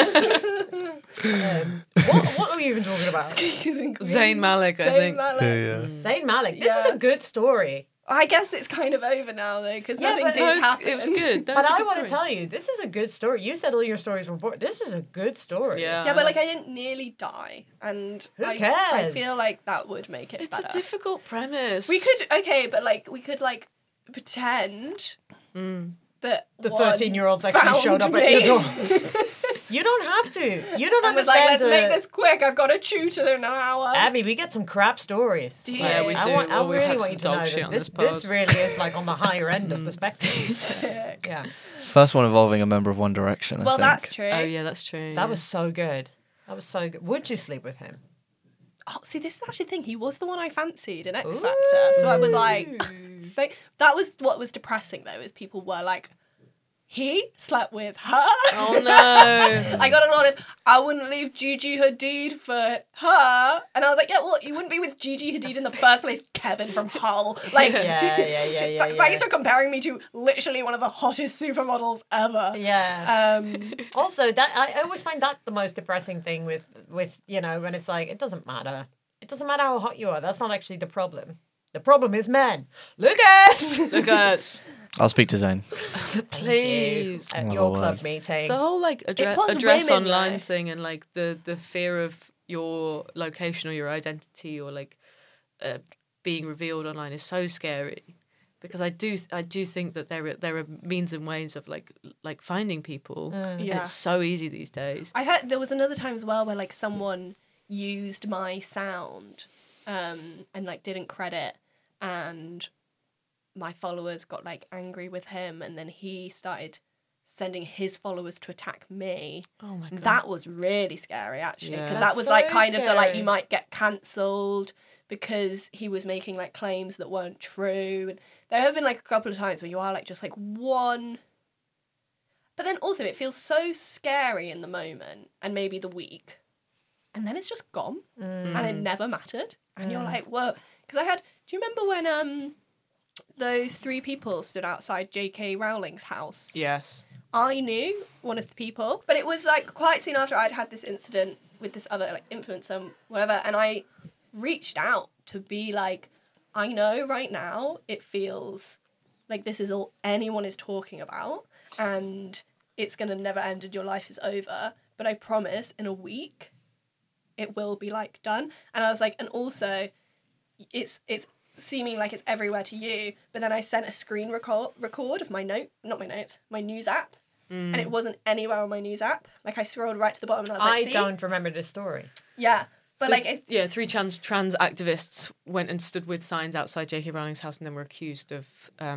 What are we even talking about? Zayn Malik, I think. Zayn Malik. This is Yeah. a good story. I guess it's kind of over now though, because Yeah, nothing but- did No, happen. it was good. That But was a I good want to story. tell you, this is a good story. You said all your stories were boring. This is a good story. Yeah. Yeah, but like I didn't nearly die, and Who I cares? feel like that would make it It's better. a difficult premise. We could we could pretend that The one 13-year-olds actually showed up found at your me. door. You don't have to. You don't and was understand. like, let's make this quick. I've got a tutor in an hour. Abby, we get some crap stories. Do you? Yeah, we I do. want, I Well, we've really had want you some to dog know shit that on this this pod. really is like on the higher end of the spectrum. Yeah, First one involving a member of One Direction. I Well, think. that's true. Oh yeah, that's true. that was so good. That was so good. Would you sleep with him? Oh, see, this is actually the thing. He was the one I fancied in X Factor, so I was like, that was what was depressing though, is people were like, he slept with her. Oh no. I got a lot of, I wouldn't leave Gigi Hadid for her. And I was like, yeah, well, you wouldn't be with Gigi Hadid in the first place, Kevin from Hull. Like, Yeah. thanks for comparing me to literally one of the hottest supermodels ever. Yeah. Um, Also, that I always find that the most depressing thing with when it's like it doesn't matter. It doesn't matter how hot you are. That's not actually the problem. The problem is men. Lucas, Look at I'll speak to Zayn. please. at Oh, your my club word. meeting. The whole like It was address women, online though. thing and like the fear of your location or your identity or like being revealed online is so scary because I do think that there are means and ways of like finding people. And Yeah. it's so easy these days. I heard there was another time as well where like someone used my sound and like didn't credit and my followers got like angry with him, and then he started sending his followers to attack me. Oh my God. That was really scary, actually, Yeah. because That's that was so like kind of the like scary. you might get cancelled because he was making like claims that weren't true. And there have been like a couple of times where you are like just like one. But then also it feels so scary in the moment and maybe the week, and then it's just gone, and it never mattered. And you're like, whoa. Because do you remember when those 3 people stood outside J.K. Rowling's house? Yes. I knew one of the people, but it was like quite soon after I'd had this incident with this other like influencer, whatever, and I reached out to be like, I know right now it feels like this is all anyone is talking about, and it's gonna never end and your life is over, but I promise in a week it will be like done. And I was like, and also it's seeming like it's everywhere to you, but then I sent a screen record of my news app, and it wasn't anywhere on my news app. Like I scrolled right to the bottom and I was like, I see? don't remember this story. Yeah. But So, 3 trans activists went and stood with signs outside J.K. Rowling's house and then were accused of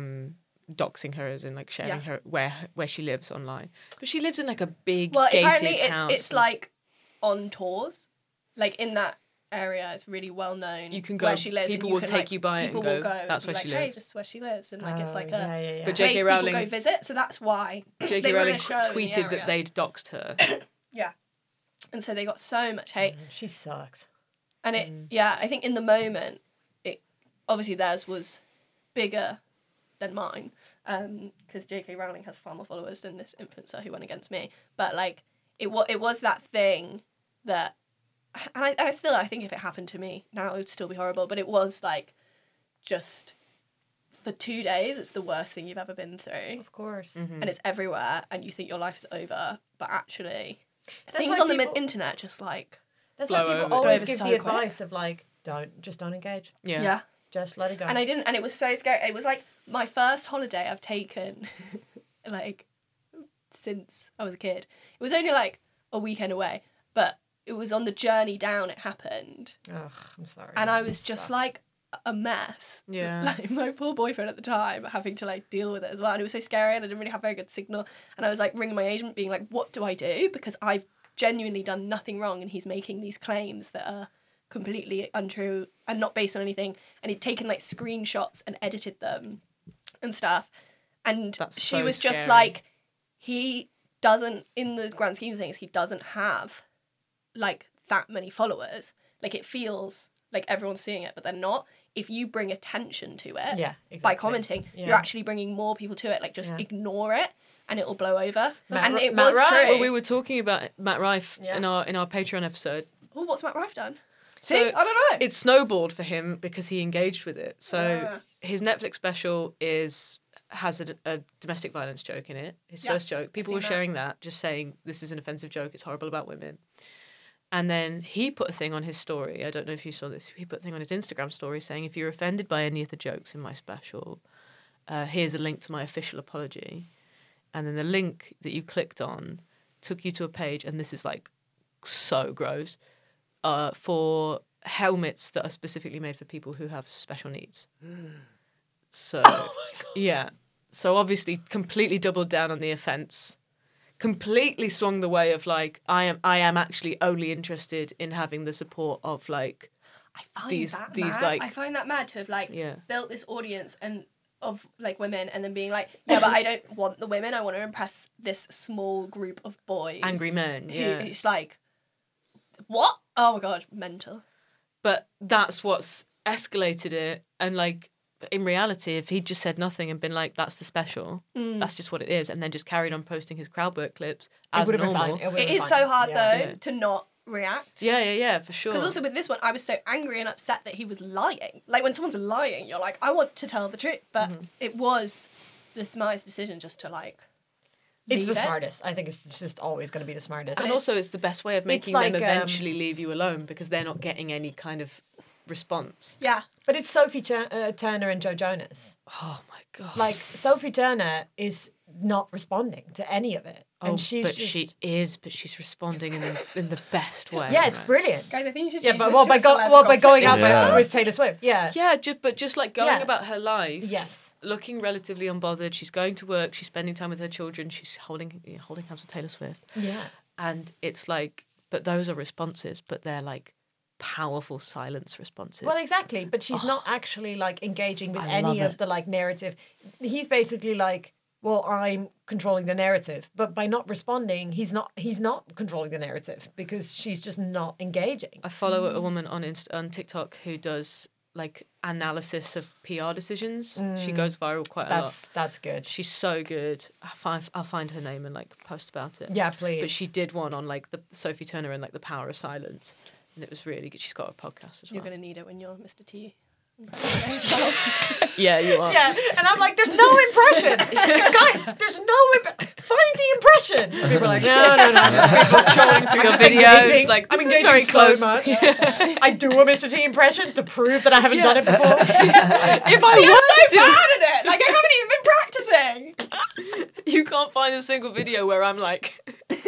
doxing her, as in like sharing her where she lives online. But she lives in like a big apparently gated house. it's like on tours, like in that area. It's really well known. You can go. Where she lives. People and will can, take like, you by it and people go, will go. "That's and be where she like, Hey, lives." this is where she lives, and like it's like yeah. But place J.K. people Rowling go visit. So that's why J.K. they were in Rowling a show in the tweeted that area. they'd doxed her. Yeah, and so they got so much hate. She sucks. And I think in the moment, it obviously theirs was bigger than mine, because J.K. Rowling has far more followers than this influencer who went against me. But like, it was that thing that, and I think if it happened to me now, it would still be horrible. But it was like, just for 2 days, it's the worst thing you've ever been through, Of course. and it's everywhere, and you think your life is over, but actually, That's things why on the people- internet just like. That's why Blow people over. always Blow give over the so quick. advice of like, don't engage. Yeah. Just let it go. And I didn't, and it was so scary. It was like my first holiday I've taken, like, since I was a kid. It was only like a weekend away, but it was on the journey down it happened. Ugh, I'm sorry. And I was It just sucks. like a mess. Yeah. Like my poor boyfriend at the time having to like deal with it as well. And it was so scary, and I didn't really have very good signal. And I was like ringing my agent being like, what do I do? Because I've genuinely done nothing wrong, and he's making these claims that are completely untrue and not based on anything. And he'd taken like screenshots and edited them and stuff. And That's she so was just scary. like, he doesn't, in the grand scheme of things, he doesn't have like that many followers. Like it feels like everyone's seeing it, but they're not. If you bring attention to it Yeah, by exactly. commenting, Yeah. you're actually bringing more people to it. Like just Yeah. ignore it and it'll blow over. Matt and it Matt was Rife. true. Well, we were talking about Matt Rife Yeah. in our Patreon episode. Oh, what's Matt Rife done? So See, I don't know. It snowballed for him because he engaged with it. So Ah. his Netflix special has a domestic violence joke in it. His Yes, first joke. I've People seen were that. sharing that, just saying this is an offensive joke. It's horrible about women. And then he put a thing on his story. I don't know if you saw this. He put a thing on his Instagram story saying, if you're offended by any of the jokes in my special, here's a link to my official apology. And then the link that you clicked on took you to a page, and this is like so gross, for helmets that are specifically made for people who have special needs. So, yeah. So obviously completely doubled down on the offence. Completely swung the way of like, I am actually only interested in having the support of like, I find these- that these, mad. like- I find that mad to have like Yeah. built this audience and of like women, and then being like, yeah, but I don't want the women. I want to impress this small group of boys, Angry men, yeah. It's like, what? Oh my god, mental. but that's what's escalated it. And like, in reality, if he'd just said nothing and been like, that's the special, that's just what it is, and then just carried on posting his crowd work clips It as would have been normal. fine. It would It have been is fine. so hard Yeah. though Yeah. to not react. Yeah, for sure. Because also with this one, I was so angry and upset that he was lying. Like when someone's lying, you're like, I want to tell the truth. But it was the smartest decision just to like. It's the leave it. smartest. I think it's just always going to be the smartest. And also, it's the best way of making like, them eventually leave you alone because they're not getting any kind of response. Yeah. But it's Sophie Turner and Joe Jonas. Oh my god! Like Sophie Turner is not responding to any of it. Oh, and she's but just... she's responding in the best way. Yeah, it's brilliant. Guys, I think you should Yeah, change but this to a celeb by going out Yeah. with Taylor Swift. Yeah. Yeah, just like going Yeah. about her life. Yes. Looking relatively unbothered. She's going to work. She's spending time with her children. She's holding hands with Taylor Swift. Yeah. And it's like, but those are responses, but they're like powerful silence responses. Well, exactly. But she's not actually like engaging with I any love of the like narrative. He's basically like, well, I'm controlling the narrative, but by not responding, he's not controlling the narrative because she's just not engaging. I follow a woman on on TikTok who does like analysis of PR decisions. She goes viral quite a lot. That's good. She's so good. I'll find her name and like post about it. Yeah, please. But she did one on like the Sophie Turner and like the power of silence, and it was really good. She's got a podcast as well. You're going to need it when you're Mr. T. Yeah, you are. Yeah, and I'm like, there's no impression, guys. There's no find the impression. And people are like, no. Trolling through your I'm videos, engaging- like I'm this is engaging very so close. much. I do a Mr. T impression to prove that I haven't done it before. If I I'm want so to bad at it. Like, I haven't even been practicing. you can't find a single video where I'm like,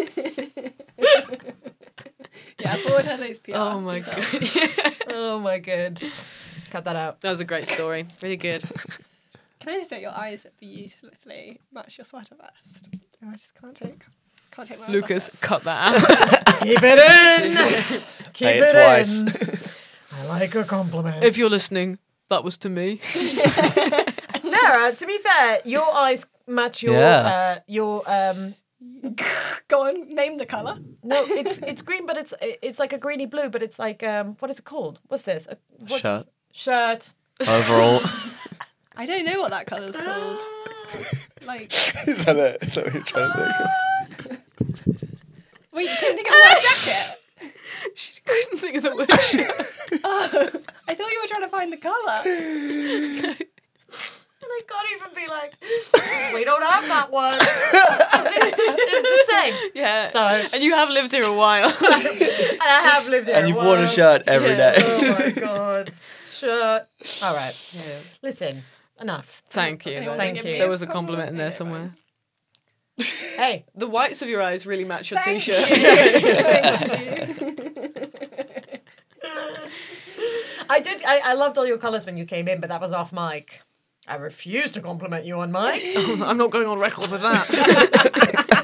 Yeah, forward her those PR. oh my details. god, Oh my god. Cut that out. that was a great story. Really good. Can I just say your eyes beautifully match your sweater vest? I just can't take my eyes off Lucas, it. cut that out. Keep it in. Keep Say it it twice. in. I like a compliment. If you're listening, that was to me. Sarah, to be fair, your eyes match your Yeah. Go on, name the colour. No, it's green, but it's like a greeny blue, but it's like what is it called? What's this? Shirt. Shirt. Overall. I don't know what that colour's called. Like, Is that it? Is that what you're trying to think wait, you couldn't think of a white jacket? She couldn't think of the word. Oh, I thought you were trying to find the colour. And I can't even be like, we don't have that one. It's the same. Yeah. So, And you have lived here a while. and I have lived there. And you've worn a shirt every day. Oh my god. Shirt. All right. Listen, enough. Thank you. Anyone Thank give you. me There was a compliment in there Okay, somewhere. Hey. The whites of your eyes really match your Thank t-shirt. I loved all your colours when you came in, but that was off mic. I refuse to compliment you on mic. I'm not going on record with that.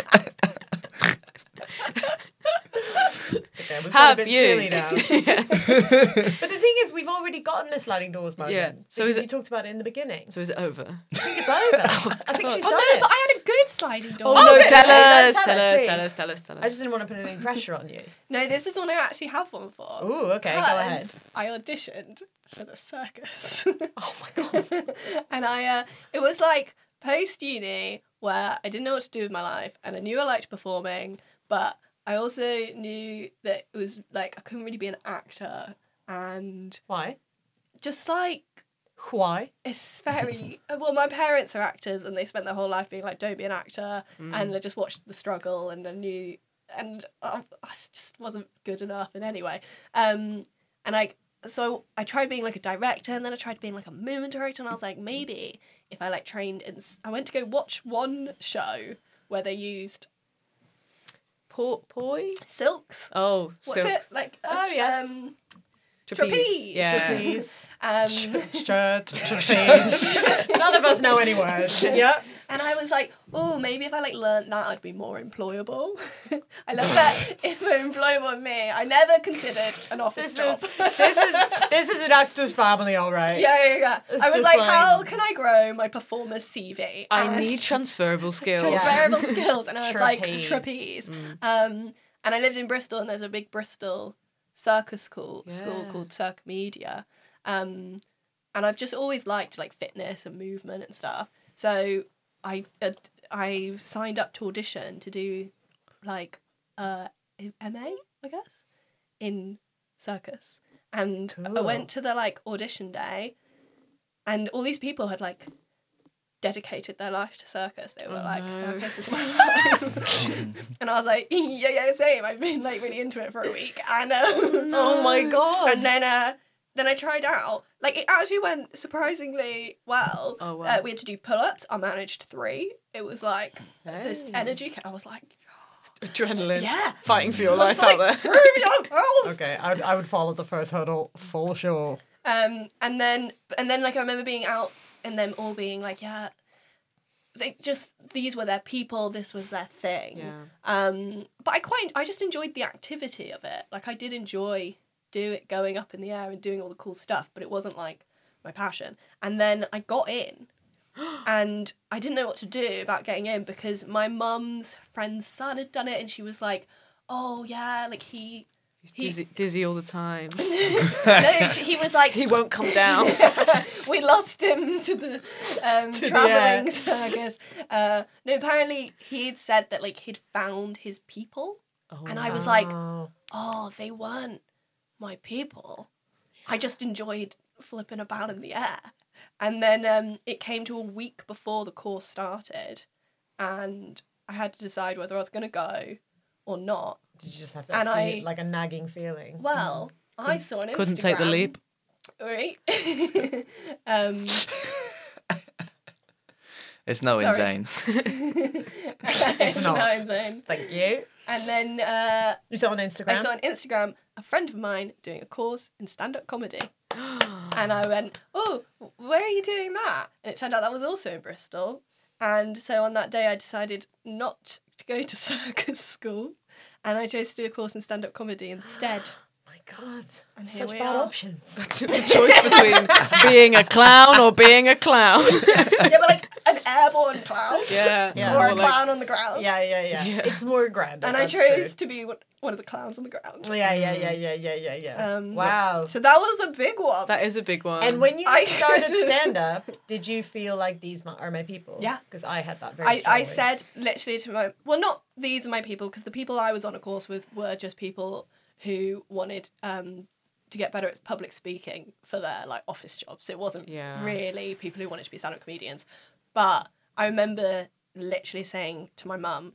Okay, we've got a Have bit you? silly now. But the thing is, we've already gotten a sliding doors moment. Yeah. So because is it- you talked about it in the beginning. So is it over? I think it's over. I think she's Oh done no, it. but I had a good sliding door. Oh, No, okay. tell Okay, us, tell tell us, us, please. tell us, tell us, tell I us. just didn't want to put any pressure on you. No, this is one I actually have one for. Ooh, okay, go ahead. Because I auditioned for the circus. Oh my god. And it was like post uni where I didn't know what to do with my life, and I knew I liked performing, but I also knew that it was like I couldn't really be an actor, and Why? just like Why? it's very well. My parents are actors, and they spent their whole life being like, "Don't be an actor," and I just watched the struggle, and I knew, and I just wasn't good enough in any way. So I tried being like a director, and then I tried being like a movement director, and I was like, maybe if I like trained in, I went to go watch one show where they used Poi? silks. Oh, What's silk. it like? Oh, yeah. Trapeze. Yeah. Shirt, trapeze. None of us know any words. Yeah. And I was like, oh, maybe if I like learned that, I'd be more employable. I love that. If they're employable in me, I never considered an office job. This is an actor's family, all right. Yeah. It's I was just like, like- how can I grow my performer's CV? I And need transferable skills. transferable skills. And I was like, Trapeze. trapeze. And I lived in Bristol, and there's a big Bristol circus school Yeah. called Cirque Media. And I've just always liked like fitness and movement and stuff. So I signed up to audition to do like MA, I guess, in circus. And I Cool. went to the like audition day, and all these people had like dedicated their life to circus. They were like, circus is my life. And I was like, yeah, same. I've been like really into it for a week. And Oh my god. and then then I tried out. Like, it actually went surprisingly well. Oh, wow. We had to do pull-ups. I managed 3. It was like this Hey. energy. I was like, Adrenaline. yeah. Fighting for your I was life out like, there. prove yourself. Okay, I would follow the first hurdle for sure. And then like I remember being out and them all being like, yeah, these were their people, this was their thing. Yeah. But I just enjoyed the activity of it. Like, I did enjoy going up in the air and doing all the cool stuff, but it wasn't like my passion. And then I got in and I didn't know what to do about getting in because my mum's friend's son had done it and she was like, oh yeah, like he Dizzy all the time. no, he was like, He won't come down. we lost him to the travelling circus. No, apparently he'd said that like he'd found his people, and I was like, oh, they weren't my people. I just enjoyed flipping about in the air. And then it came to a week before the course started, and I had to decide whether I was going to go or not. Did you just have And that like a nagging feeling? Well, I saw an Instagram. Couldn't take the leap. Right. It's no Sorry. insane. It's not. not insane. Thank you. And then You saw on Instagram? I saw on Instagram a friend of mine doing a course in stand-up comedy. And I went, oh, where are you doing that? And it turned out that was also in Bristol. And so on that day I decided not to go to circus school. And I chose to do a course in stand-up comedy instead. My God. And here Such we bad are. options. The choice between being a clown or being a clown. Yeah, but like an airborne clown. Yeah. Yeah. Or More a like- clown on the ground. Yeah. It's more grand. And I chose to be one of the clowns on the ground. Yeah. Wow. So that was a big one. That is a big one. And when you I- started stand-up, did you feel like these are my people? Yeah. Because I had that very I strongly. said literally to my... Well, not these are my people, because the people I was on a course with were just people who wanted to get better at public speaking for their like office jobs. It wasn't really people who wanted to be stand-up comedians. But I remember literally saying to my mum,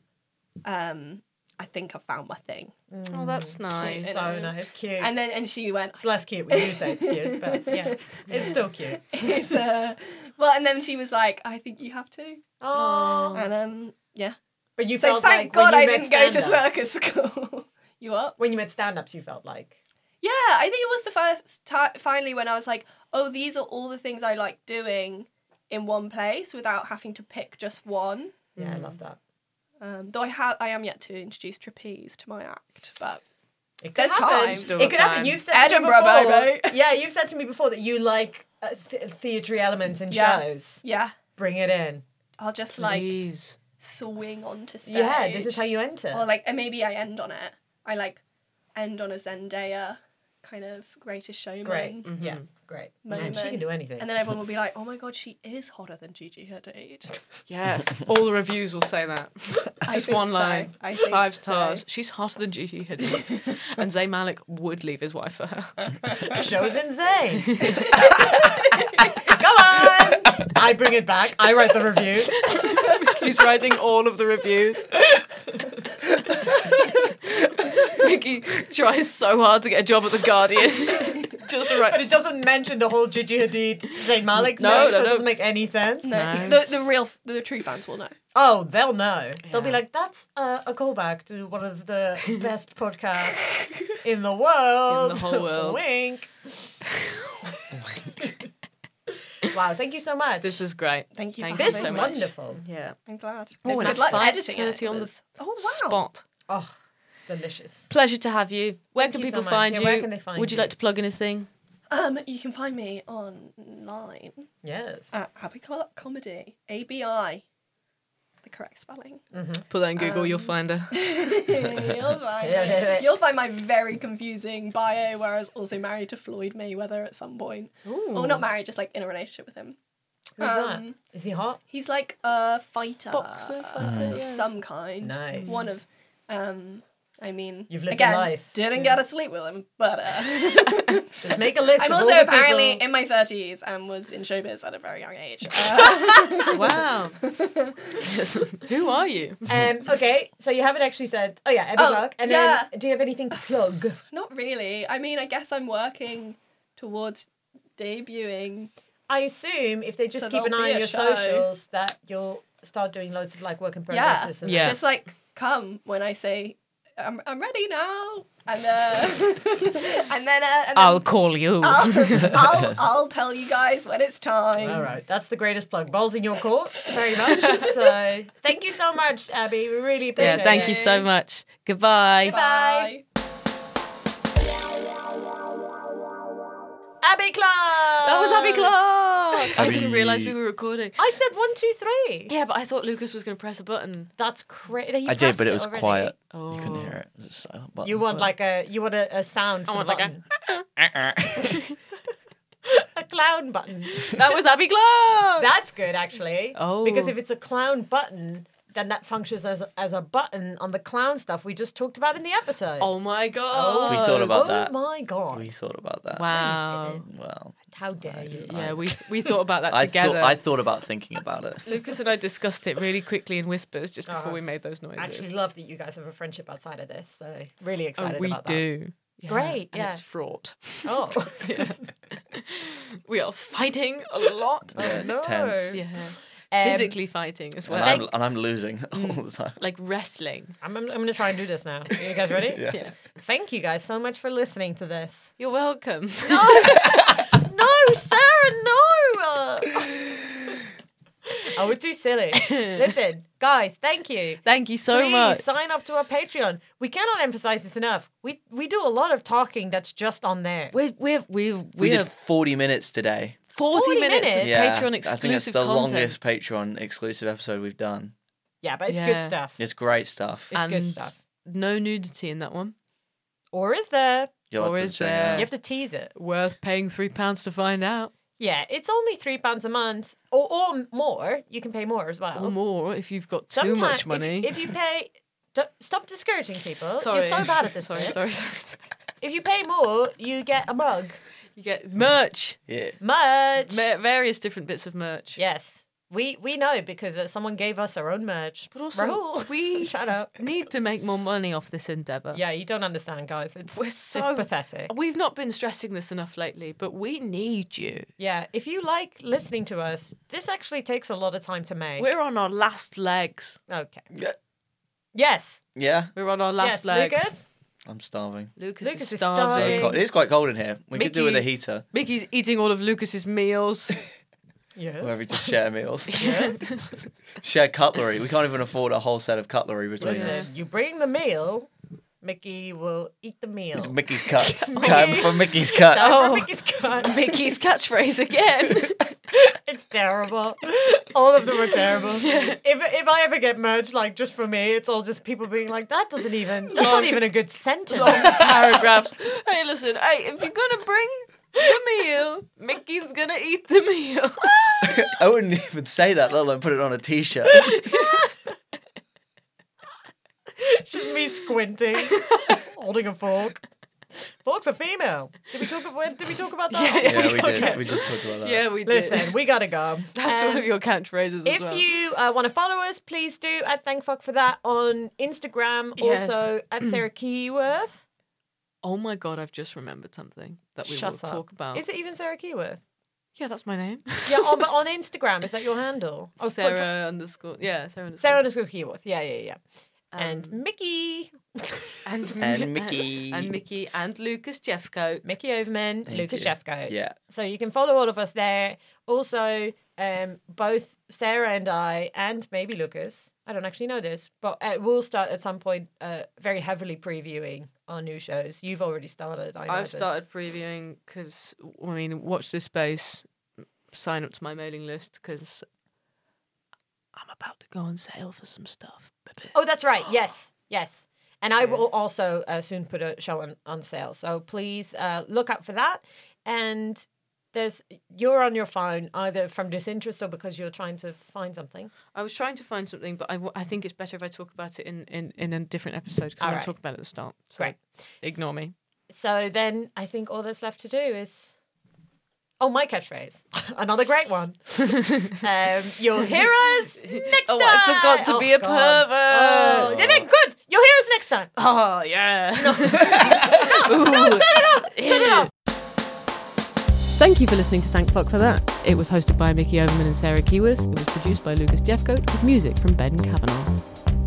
I think I found my thing. Oh, that's nice. So nice. Cute. And she went... It's less cute when you say it's cute, but yeah, it's still cute. It's, well, and then she was like, I think you have to. Oh. And yeah. But you So felt thank like God when I you met didn't go to stand-up- circus school. You what? When you met stand-ups, you felt like... Yeah, I think it was the first time, finally, when I was like, oh, these are all the things I like doing in one place without having to pick just one. Yeah, I love that. Though I am yet to introduce trapeze to my act, but It could there's happen. time. Still It got could happen. time. You've said Edinburgh, to me before, baby. Yeah, you've said to me before that you like theatre elements in Yeah. shows. Yeah, Bring it in. I'll just like Please. swing onto stage. Yeah, this is how you enter. Or like, and maybe I end on it. I like end on a Zendaya kind of Greatest Showman. Great. Yeah, great. Man, Moment. she can do anything. And then everyone will be like, oh my God, she is hotter than Gigi Hadid. Yes. All the reviews will say that. I Just think one so. line. I think 5 so. stars. She's hotter than Gigi Hadid. And Zayn Malik would leave his wife for her. Show's insane. Come on! I bring it back. I write the review. He's writing all of the reviews. Mickey tries so hard to get a job at The Guardian. Just to write. But it doesn't mention the whole Gigi Hadid Zayn Malik thing, No, so it no. doesn't make any sense. No. No. The true fans will know. Oh, they'll know. They'll be Yeah. like, that's a callback to one of the best podcasts in the world. In the whole world. Wink. Wow, thank you so much. This is great. Thank you for This having was me. wonderful. Yeah. I'm glad. Oh, and Good it's luck 5:30 editing it. on It the was- oh, wow. Spot. Oh, delicious. Pleasure to have you. Where Thank can you people so much. find Yeah, you? where can they find Would you you? like to plug anything? You can find me online Yes. at Abby Clark Comedy. ABI. The correct spelling. Put that in Google, you'll find her. You'll find my very confusing bio where I was also married to Floyd Mayweather at some point. Or not married, just like in a relationship with him. Who's that? Is he hot? He's like a fighter. Boxer, of some kind. Nice. One of, I mean, You've lived again, a life. didn't get to sleep with him, but Just make a list I'm of all also the apparently people. in my 30s and was in showbiz at a very young age. Wow. Who are you? Okay, so you haven't actually said, oh yeah, Abby Oh, Clark. And yeah. then, do you have anything to plug? Not really. I mean, I guess I'm working towards debuting. I assume if they just So keep an there'll eye be on a your show. socials, that you'll start doing loads of like work in Yeah, progress. And Yeah. just like come when I say I'm ready now, and and then I'll call you. I'll tell you guys when it's time. All right, that's the greatest plug. Balls in your court, very much. So thank you so much, Abby. We really appreciate it. Yeah, thank you so much. Goodbye. Bye. Abby Clark. That was Abby Clark. I Abby. didn't realise we were recording. I said 1, 2, 3. Yeah, but I thought Lucas was going to press a button. That's crazy. I did, but it was already. quiet. Oh. You couldn't hear it. It was a silent button. You want a sound for I the want like button. A clown button. That was Abby Clark. That's good, actually. Oh. Because if it's a clown button, then that functions as a button on the clown stuff we just talked about in the episode. Oh my god. We thought about that. Oh my god. We thought about that. Wow. Well, How dare you? Yeah, we thought about that I together. thought about thinking about it. Lucas and I discussed it really quickly in whispers just before we made those noises. I actually love that you guys have a friendship outside of this, so really oh, excited we about that. do. Yeah, Great, and yeah. it's fraught. Oh. We are fighting a lot. Yeah, it's no. tense. Yeah. Um, Physically fighting as well. And I'm losing all the time. Like wrestling. I'm going to try and do this now. Are you guys ready? Yeah. Thank you guys so much for listening to this. You're welcome. No, Sarah, no! I would too silly. Listen, guys, thank you. Thank you so Please much. sign up to our Patreon. We cannot emphasize this enough. We do a lot of talking that's just on there. We We did 40 minutes today. 40 minutes of minutes? Yeah, Patreon I think it's exclusive the content. longest Patreon exclusive episode we've done. Yeah, but it's Yeah. good stuff. It's great stuff. It's good And stuff. No nudity in that one. Or is there? You'll have or to is check it there- out. You have to tease it. Worth paying £3 to find out. Yeah, it's only £3 a month. Or more. You can pay more as well. Or more if you've got too Sometimes- much money. If you pay... Stop discouraging people. Sorry. You're so bad at this. sorry, bit. sorry. If you pay more, you get a mug. You get merch. Yeah. Merch. Various different bits of merch. Yes. We know because someone gave us our own merch. But also, Rahul, we shut up. need to make more money off this endeavour. Yeah, you don't understand, guys. It's We're it's pathetic. We've not been stressing this enough lately, but we need you. Yeah, if you like listening to us, this actually takes a lot of time to make. We're on our last legs. Okay. Yeah. Yes. Yeah. We're on our last yes, leg. Lucas. I'm starving. Lucas Lucas is is starving. starving. Cold. It is quite cold in here. We could do with a Mickey- heater. Mickey's eating all of Lucas's meals. Yes. Where we just share meals. Yes. Share cutlery. We can't even afford a whole set of cutlery between us. Listen, you bring the meal, Mickey will eat the meal. It's Mickey's cut. Time for Mickey's cut. Time Oh. for Mickey's cut. Mickey's catchface again. It's terrible. All of them are terrible. If I ever get merged, like just for me, it's all just people being like, that's not even a good sentence. Long paragraphs. Hey, listen. Hey, if you're gonna bring the meal, Mickey's gonna eat the meal. I wouldn't even say that, let alone put it on a t-shirt. It's just me squinting, holding a fork. Fork's a female. Did we talk about that? Yeah, we did. Okay. We just talked about that. Yeah, we did. Listen, we gotta go. That's one of your catchphrases as If well. you want to follow us, please do at Thankfuck for that on Instagram. Yes. Also at Sarah Keyworth. Oh my god, I've just remembered something that we Shut will up. talk about. Is it even Sarah Keyworth? Yeah, that's my name. Yeah, but on Instagram, is that your handle? Oh, Sarah underscore. Yeah, Sarah underscore. Sarah underscore Keyworth. Yeah. And Mickey. And Mickey. And Mickey and Lucas Jeffcoat. Mickey Overman, Thank Lucas you. Jeffcoat. Yeah. So you can follow all of us there. Also, both Sarah and I, and maybe Lucas, I don't actually know this, but we'll start at some point very heavily previewing our new shows. You've already started, I I've imagine. started previewing because, watch this space, sign up to my mailing list because I'm about to go on sale for some stuff. Oh, that's right. Yes. And I will also soon put a show on sale. So please look out for that. And you're on your phone either from disinterest or because you're trying to find something. I was trying to find something, but I think it's better if I talk about it in a different episode because I'm going Alright. to talk about it at the start. So Great. ignore me. So then I think all that's left to do is... Oh, my catchphrase. Another great one. You'll hear us next Oh, time. I forgot to be a God. pervert. Oh, is it good? You'll hear us next time. Oh, yeah. No, turn it off. Turn it off. Thank you for listening to Thank Fuck for That. It was hosted by Mickey Overman and Sarah Keyworth. It was produced by Lucas Jeffcoat with music from Ben Kavanagh.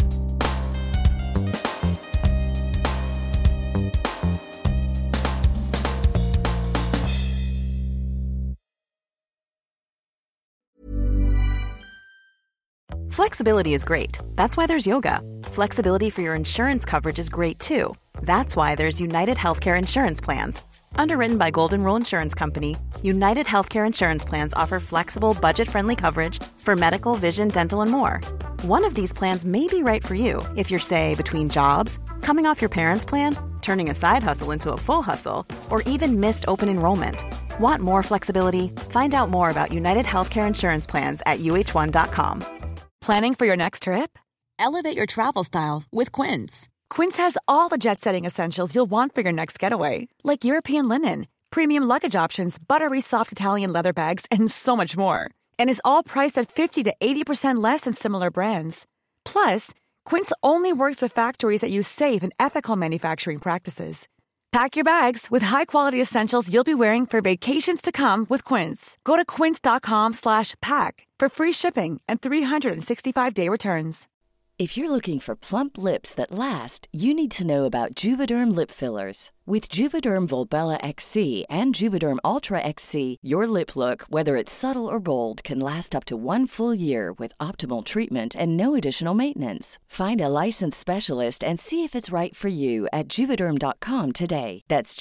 Flexibility is great. That's why there's yoga. Flexibility for your insurance coverage is great too. That's why there's United Healthcare Insurance Plans. Underwritten by Golden Rule Insurance Company, United Healthcare Insurance Plans offer flexible, budget-friendly coverage for medical, vision, dental, and more. One of these plans may be right for you if you're, say, between jobs, coming off your parents' plan, turning a side hustle into a full hustle, or even missed open enrollment. Want more flexibility? Find out more about United Healthcare Insurance Plans at uh1.com. Planning for your next trip? Elevate your travel style with Quince. Quince has all the jet-setting essentials you'll want for your next getaway, like European linen, premium luggage options, buttery soft Italian leather bags, and so much more. And is all priced at 50 to 80% less than similar brands. Plus, Quince only works with factories that use safe and ethical manufacturing practices. Pack your bags with high-quality essentials you'll be wearing for vacations to come with Quince. Go to quince.com/pack for free shipping and 365-day returns. If you're looking for plump lips that last, you need to know about Juvederm lip fillers. With Juvederm Volbella XC and Juvederm Ultra XC, your lip look, whether it's subtle or bold, can last up to 1 full year with optimal treatment and no additional maintenance. Find a licensed specialist and see if it's right for you at Juvederm.com today. That's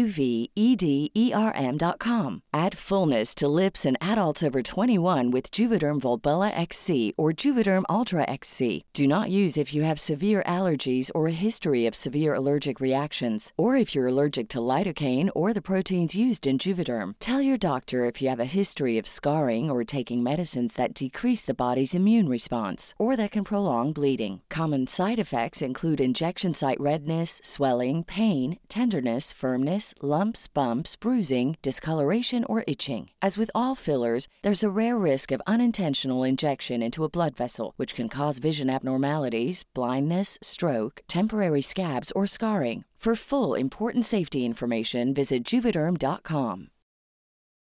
JUVEDERM.com. Add fullness to lips in adults over 21 with Juvederm Volbella XC or Juvederm Ultra XC. Do not use if you have severe allergies or a history of severe allergic reactions, or if you're allergic to lidocaine or the proteins used in Juvederm. Tell your doctor if you have a history of scarring or taking medicines that decrease the body's immune response or that can prolong bleeding. Common side effects include injection site redness, swelling, pain, tenderness, firmness, lumps, bumps, bruising, discoloration, or itching. As with all fillers, there's a rare risk of unintentional injection into a blood vessel, which can cause vision abnormalities, blindness, stroke, temporary scabs, or scarring. For full, important safety information, visit Juvederm.com.